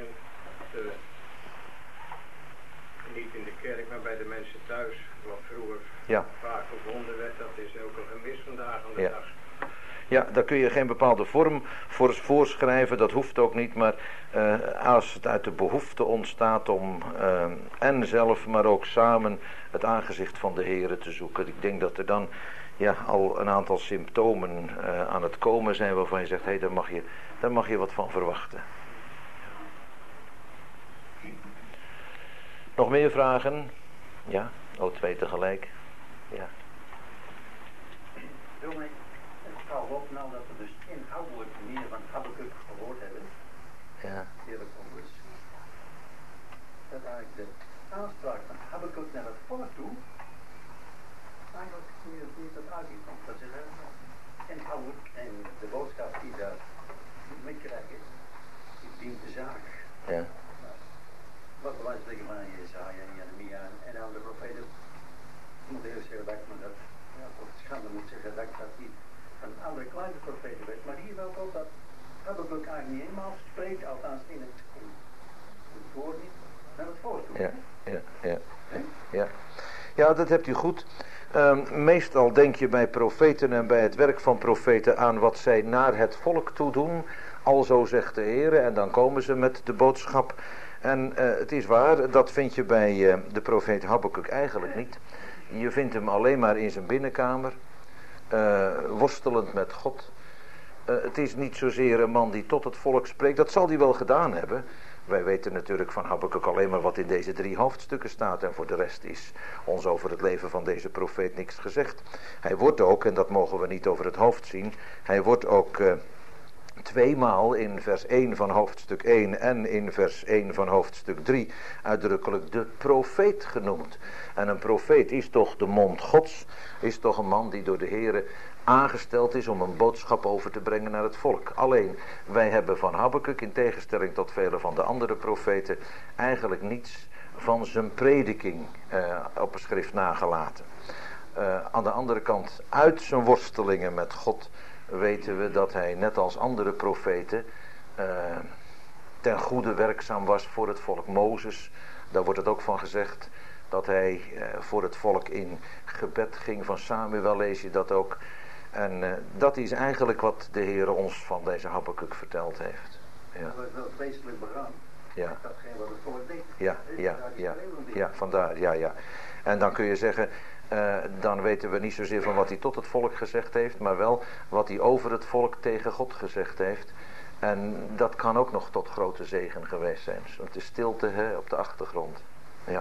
C: niet in de kerk, maar bij de mensen thuis, wat vroeger vaak gevonden werd, dat is ook een gemis vandaag aan de dag.
A: Ja, daar kun je geen bepaalde vorm voor voorschrijven, dat hoeft ook niet, maar als het uit de behoefte ontstaat om en zelf, maar ook samen het aangezicht van de Heere te zoeken. Ik denk dat er dan al een aantal symptomen aan het komen zijn waarvan je zegt, hé, daar mag je wat van verwachten. Nog meer vragen? Ja, twee tegelijk. Ja.
D: Het valt op nou dat we dus inhoudelijk meer van Habakuk gehoord hebben.
A: Ja.
D: Heerlijk onrust. Dat eigenlijk de aanspraak van Habakuk naar het volk toe eigenlijk niet tot uiting komt. Dat is inhoudelijk en de boodschap die daar meekrijgen, die dient de zaak.
A: Ja.
D: Wat belangrijk van Jesaja en Jeremia en andere profeten, moet heel zeggen dat men dat, voor het schande moet zeggen dat die van andere kleine profeten weet. Maar hier wel ook dat Habakuk eigenlijk niet eenmaal spreekt, althans in het woord niet, naar het volk toe.
A: Ja, dat hebt u goed. Meestal denk je bij profeten en bij het werk van profeten aan wat zij naar het volk toe doen. Alzo zegt de Heer, en dan komen ze met de boodschap. En het is waar, dat vind je bij de profeet Habakuk eigenlijk niet. Je vindt hem alleen maar in zijn binnenkamer, worstelend met God. Het is niet zozeer een man die tot het volk spreekt, dat zal hij wel gedaan hebben. Wij weten natuurlijk van Habakuk alleen maar wat in deze 3 hoofdstukken staat. En voor de rest is ons over het leven van deze profeet niks gezegd. Hij wordt ook, en dat mogen we niet over het hoofd zien, hij wordt ook 2 maal in vers 1 van hoofdstuk 1 en in vers 1 van hoofdstuk 3 uitdrukkelijk de profeet genoemd. En een profeet is toch de mond Gods, is toch een man die door de Heere aangesteld is om een boodschap over te brengen naar het volk. Alleen, wij hebben van Habakuk, in tegenstelling tot vele van de andere profeten, eigenlijk niets van zijn prediking op een schrift nagelaten. Aan de andere kant, uit zijn worstelingen met God, weten we dat hij net als andere profeten ten goede werkzaam was voor het volk. Mozes, daar wordt het ook van gezegd, dat hij voor het volk in gebed ging. Van Samuel lees je dat ook. En dat is eigenlijk wat de Heer ons van deze Habakuk verteld heeft. Ja.
D: Dat was wel vreselijk begaan.
A: Ja.
D: Datgene wat het volk deed.
A: Ja, vandaar, ja. En dan kun je zeggen, dan weten we niet zozeer van wat hij tot het volk gezegd heeft, maar wel wat hij over het volk tegen God gezegd heeft. En dat kan ook nog tot grote zegen geweest zijn. Want de stilte op de achtergrond. Ja.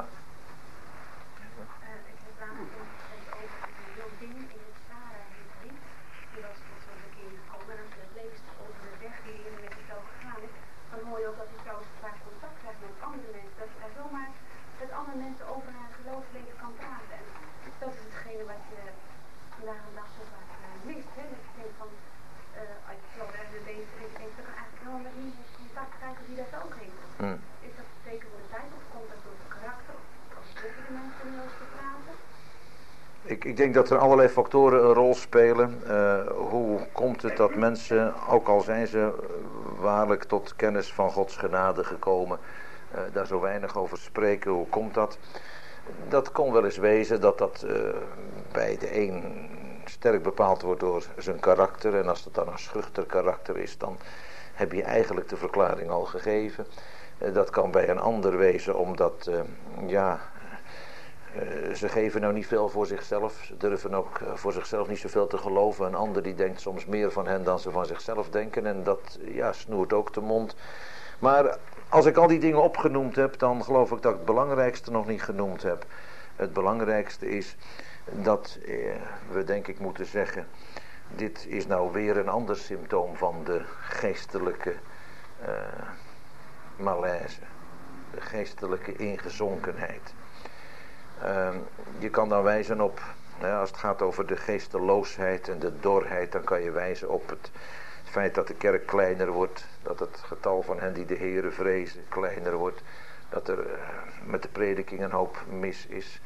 A: Ik denk dat er allerlei factoren een rol spelen. Hoe komt het dat mensen, ook al zijn ze waarlijk tot kennis van Gods genade gekomen, daar zo weinig over spreken? Hoe komt dat? Dat kon wel eens wezen dat bij de een sterk bepaald wordt door zijn karakter. En als het dan een schuchter karakter is, dan heb je eigenlijk de verklaring al gegeven. Dat kan bij een ander wezen omdat Ze geven nou niet veel voor zichzelf. Ze durven ook voor zichzelf niet zoveel te geloven. Een ander die denkt soms meer van hen dan ze van zichzelf denken. En dat snoert ook de mond. Maar als ik al die dingen opgenoemd heb, dan geloof ik dat ik het belangrijkste nog niet genoemd heb. Het belangrijkste is dat we denk ik moeten zeggen, dit is nou weer een ander symptoom van de geestelijke malaise. De geestelijke ingezonkenheid. Je kan dan wijzen op, als het gaat over de geesteloosheid en de dorheid, dan kan je wijzen op het feit dat de kerk kleiner wordt, dat het getal van hen die de Heere vrezen kleiner wordt, dat er met de prediking een hoop mis is,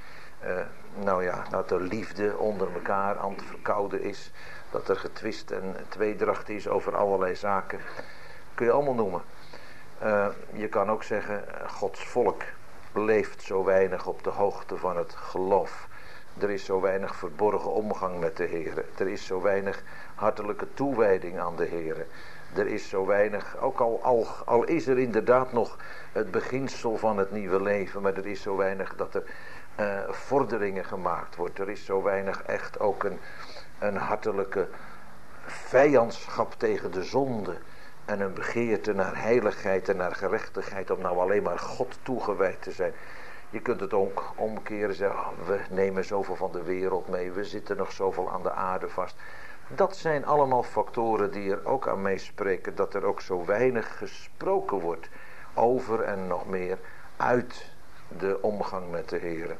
A: dat er liefde onder elkaar aan het verkouden is, dat er getwist en tweedracht is over allerlei zaken, kun je allemaal noemen. Je kan ook zeggen, Gods volk leeft zo weinig op de hoogte van het geloof. Er is zo weinig verborgen omgang met de Heere. Er is zo weinig hartelijke toewijding aan de Heere. Er is zo weinig, ook al is er inderdaad nog het beginsel van het nieuwe leven, maar er is zo weinig dat er vorderingen gemaakt wordt. Er is zo weinig echt ook een hartelijke vijandschap tegen de zonde. En een begeerte naar heiligheid en naar gerechtigheid om nou alleen maar God toegewijd te zijn. Je kunt het ook omkeren, zeggen, we nemen zoveel van de wereld mee, we zitten nog zoveel aan de aarde vast. Dat zijn allemaal factoren die er ook aan meespreken, dat er ook zo weinig gesproken wordt over en nog meer uit de omgang met de Heere.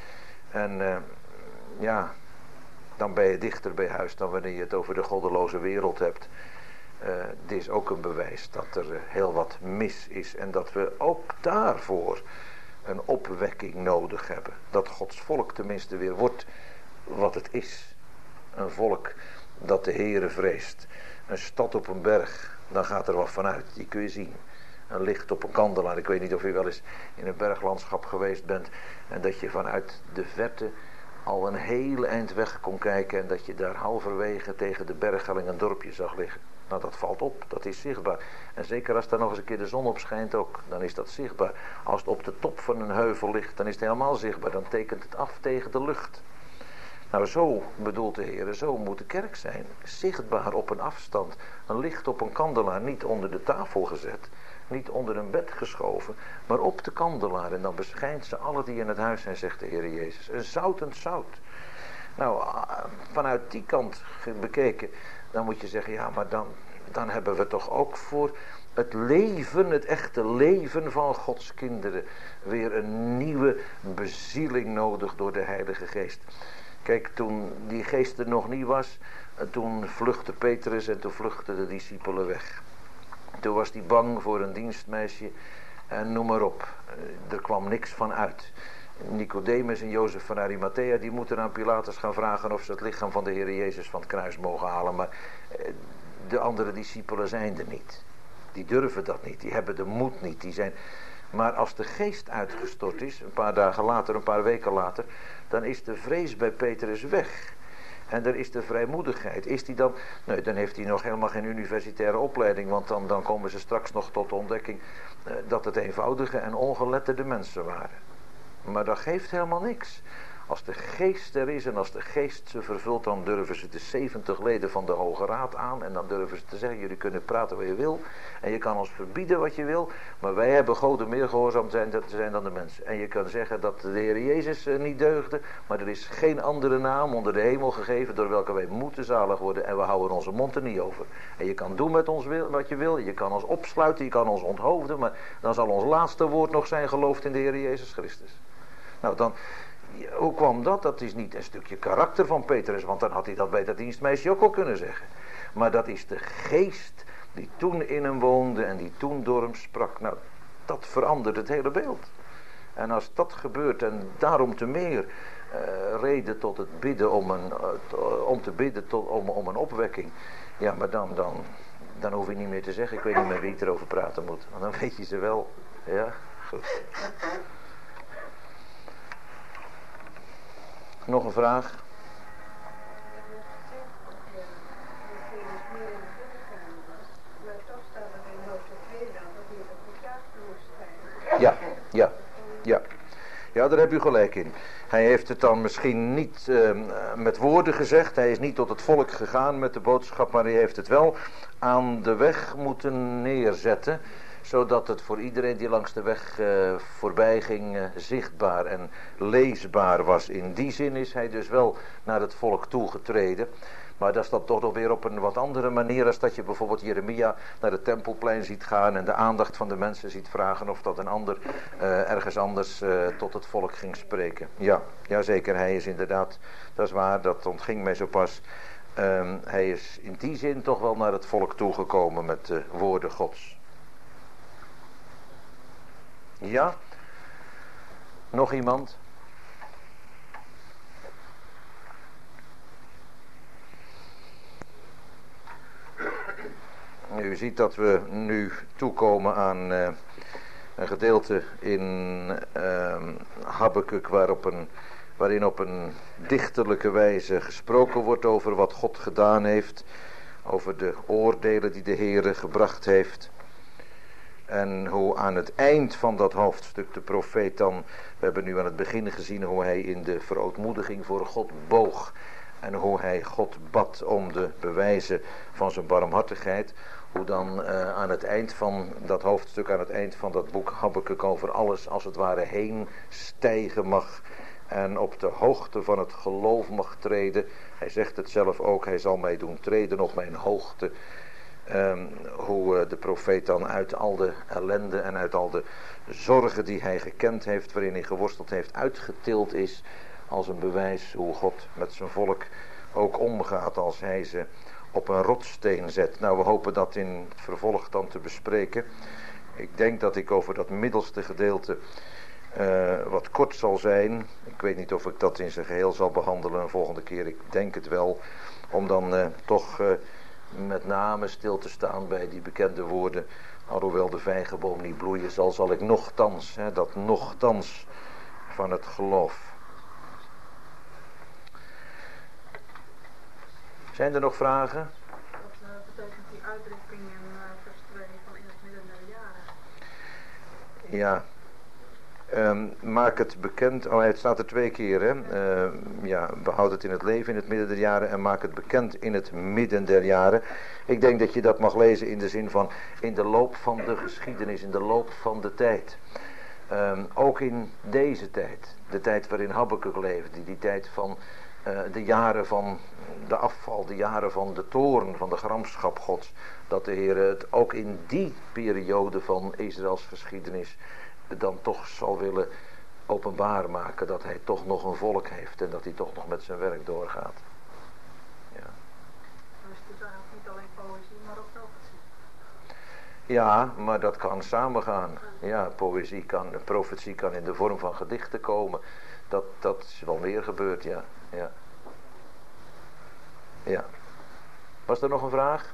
A: En dan ben je dichter bij huis dan wanneer je het over de goddeloze wereld hebt. Dit is ook een bewijs dat er heel wat mis is en dat we ook daarvoor een opwekking nodig hebben. Dat Gods volk tenminste weer wordt wat het is. Een volk dat de Heere vreest. Een stad op een berg, dan gaat er wat vanuit, die kun je zien. Een licht op een kandelaar. Ik weet niet of u wel eens in een berglandschap geweest bent en dat je vanuit de verte al een hele eind weg kon kijken en dat je daar halverwege tegen de berghelling een dorpje zag liggen. Nou, dat valt op, dat is zichtbaar. En zeker als daar nog eens een keer de zon op schijnt ook, dan is dat zichtbaar. Als het op de top van een heuvel ligt, dan is het helemaal zichtbaar. Dan tekent het af tegen de lucht. Nou, zo bedoelt de Heer, zo moet de kerk zijn. Zichtbaar op een afstand. Een licht op een kandelaar, niet onder de tafel gezet. Niet onder een bed geschoven, maar op de kandelaar. En dan beschijnt ze alle die in het huis zijn, zegt de Heer Jezus. Een zoutend zout. Nou, vanuit die kant bekeken, dan moet je zeggen, ja, maar dan hebben we toch ook voor het leven, het echte leven van Gods kinderen, weer een nieuwe bezieling nodig door de Heilige Geest. Kijk, toen die geest er nog niet was, toen vluchtte Petrus en toen vluchtten de discipelen weg. Toen was hij bang voor een dienstmeisje en noem maar op. Er kwam niks van uit. Nicodemus en Jozef van Arimathea, die moeten aan Pilatus gaan vragen of ze het lichaam van de Heer Jezus van het kruis mogen halen. Maar de andere discipelen zijn er niet. Die durven dat niet, die hebben de moed niet. Die zijn... Maar als de geest uitgestort is, een paar dagen later, een paar weken later, dan is de vrees bij Petrus weg. En er is de vrijmoedigheid. Is die dan... Nee, dan heeft hij nog helemaal geen universitaire opleiding, want dan komen ze straks nog tot de ontdekking dat het eenvoudige en ongeletterde mensen waren. Maar dat geeft helemaal niks. Als de geest er is en als de geest ze vervult, dan durven ze de 70 leden van de Hoge Raad aan. En dan durven ze te zeggen, jullie kunnen praten wat je wil. En je kan ons verbieden wat je wil. Maar wij hebben God meer gehoorzaam te zijn dan de mensen. En je kan zeggen dat de Heer Jezus niet deugde. Maar er is geen andere naam onder de hemel gegeven door welke wij moeten zalig worden. En we houden onze mond er niet over. En je kan doen met ons wat je wil. Je kan ons opsluiten, je kan ons onthoofden. Maar dan zal ons laatste woord nog zijn gelooft in de Heer Jezus Christus. Nou, dan... Hoe kwam dat? Dat is niet een stukje karakter van Petrus, want dan had hij dat bij dat dienstmeisje ook al kunnen zeggen. Maar dat is de geest die toen in hem woonde en die toen door hem sprak. Nou, dat verandert het hele beeld. En als dat gebeurt, en daarom te meer reden tot het bidden om te bidden om een opwekking. Ja, maar dan hoef je niet meer te zeggen, ik weet niet meer wie het erover praten moet. Want dan weet je ze wel. Ja, goed. Nog een vraag? Ja, daar heb u gelijk in. Hij heeft het dan misschien niet met woorden gezegd. Hij is niet tot het volk gegaan met de boodschap, maar hij heeft het wel aan de weg moeten neerzetten, zodat het voor iedereen die langs de weg voorbij ging zichtbaar en leesbaar was. In die zin is hij dus wel naar het volk toegetreden. Maar dat is dan toch nog weer op een wat andere manier als dat je bijvoorbeeld Jeremia naar het Tempelplein ziet gaan en de aandacht van de mensen ziet vragen of dat een ander ergens anders tot het volk ging spreken. Ja, zeker, hij is inderdaad, dat is waar, dat ontging mij zo pas. Hij is in die zin toch wel naar het volk toegekomen met de woorden Gods. Ja? Nog iemand? U ziet dat we nu toekomen aan een gedeelte in Habakuk waarin op een dichterlijke wijze gesproken wordt over wat God gedaan heeft, over de oordelen die de Heere gebracht heeft. En hoe aan het eind van dat hoofdstuk de profeet dan, we hebben nu aan het begin gezien hoe hij in de verootmoediging voor God boog en hoe hij God bad om de bewijzen van zijn barmhartigheid. Hoe dan aan het eind van dat hoofdstuk, aan het eind van dat boek Habakuk over alles als het ware heen stijgen mag. En op de hoogte van het geloof mag treden. Hij zegt het zelf ook, hij zal mij doen treden op mijn hoogte. Hoe de profeet dan uit al de ellende en uit al de zorgen die hij gekend heeft, waarin hij geworsteld heeft, uitgetild is. Als een bewijs hoe God met zijn volk ook omgaat als hij ze op een rotssteen zet. Nou, we hopen dat in het vervolg dan te bespreken. Ik denk dat ik over dat middelste gedeelte wat kort zal zijn. Ik weet niet of ik dat in zijn geheel zal behandelen een volgende keer. Ik denk het wel. Om dan toch met name stil te staan bij die bekende woorden. Alhoewel de vijgenboom niet bloeien zal ik nochtans, dat nochtans van het geloof. Zijn er nog vragen?
E: Wat betekent die uitdrukking in vers 2 van in het midden der jaren?
A: Ja, maak het bekend. Oh, het staat er 2 keer, hè. Behoud het in het leven in het midden der jaren en maak het bekend in het midden der jaren. Ik denk dat je dat mag lezen in de zin van in de loop van de geschiedenis, in de loop van de tijd. Ook in deze tijd, de tijd waarin Habakuk leefde, die tijd van de jaren van de afval, de jaren van de toorn, van de gramschap Gods, dat de Heer het ook in die periode van Israëls geschiedenis dan toch zal willen openbaar maken dat hij toch nog een volk heeft en dat hij toch nog met zijn werk doorgaat. Ja.
E: Dus het is eigenlijk niet alleen poëzie, maar ook profetie.
A: Ja, maar dat kan samengaan. Ja, profetie kan in de vorm van gedichten komen. Dat is wel meer gebeurd, ja. Ja. Was er nog een vraag?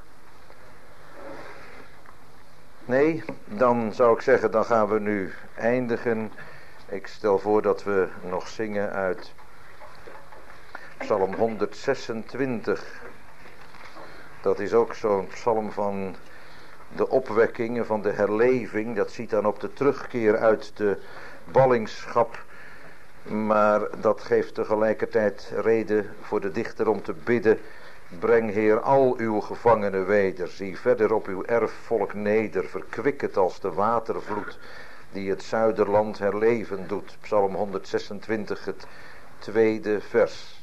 A: Nee, dan zou ik zeggen, dan gaan we nu eindigen. Ik stel voor dat we nog zingen uit Psalm 126. Dat is ook zo'n psalm van de opwekking, van de herleving. Dat ziet dan op de terugkeer uit de ballingschap. Maar dat geeft tegelijkertijd reden voor de dichter om te bidden. Breng, Heer, al uw gevangenen weder. Zie verder op uw erfvolk neder. Verkwik het als de watervloed die het zuiderland herleven doet. Psalm 126, het 2e vers.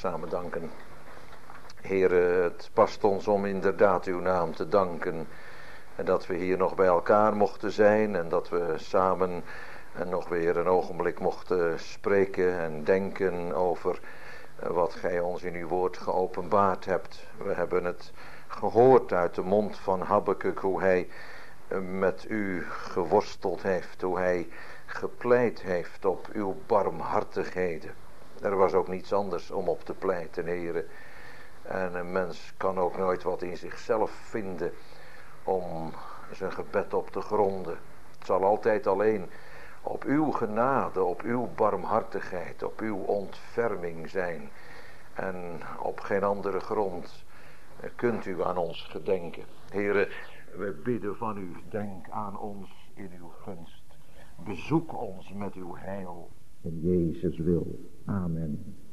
A: samen danken. Heere, het past ons om inderdaad uw naam te danken. En dat we hier nog bij elkaar mochten zijn en dat we samen nog weer een ogenblik mochten spreken en denken over wat gij ons in uw woord geopenbaard hebt. We hebben het gehoord uit de mond van Habakuk, hoe hij met u geworsteld heeft, hoe hij gepleit heeft op uw barmhartigheden. Er was ook niets anders om op te pleiten, Heere. En een mens kan ook nooit wat in zichzelf vinden om zijn gebed op te gronden. Het zal altijd alleen op uw genade, op uw barmhartigheid, op uw ontferming zijn. En op geen andere grond kunt u aan ons gedenken. Heere, we bidden van u, denk aan ons in uw gunst. Bezoek ons met uw heil. In Jezus wil. Amen.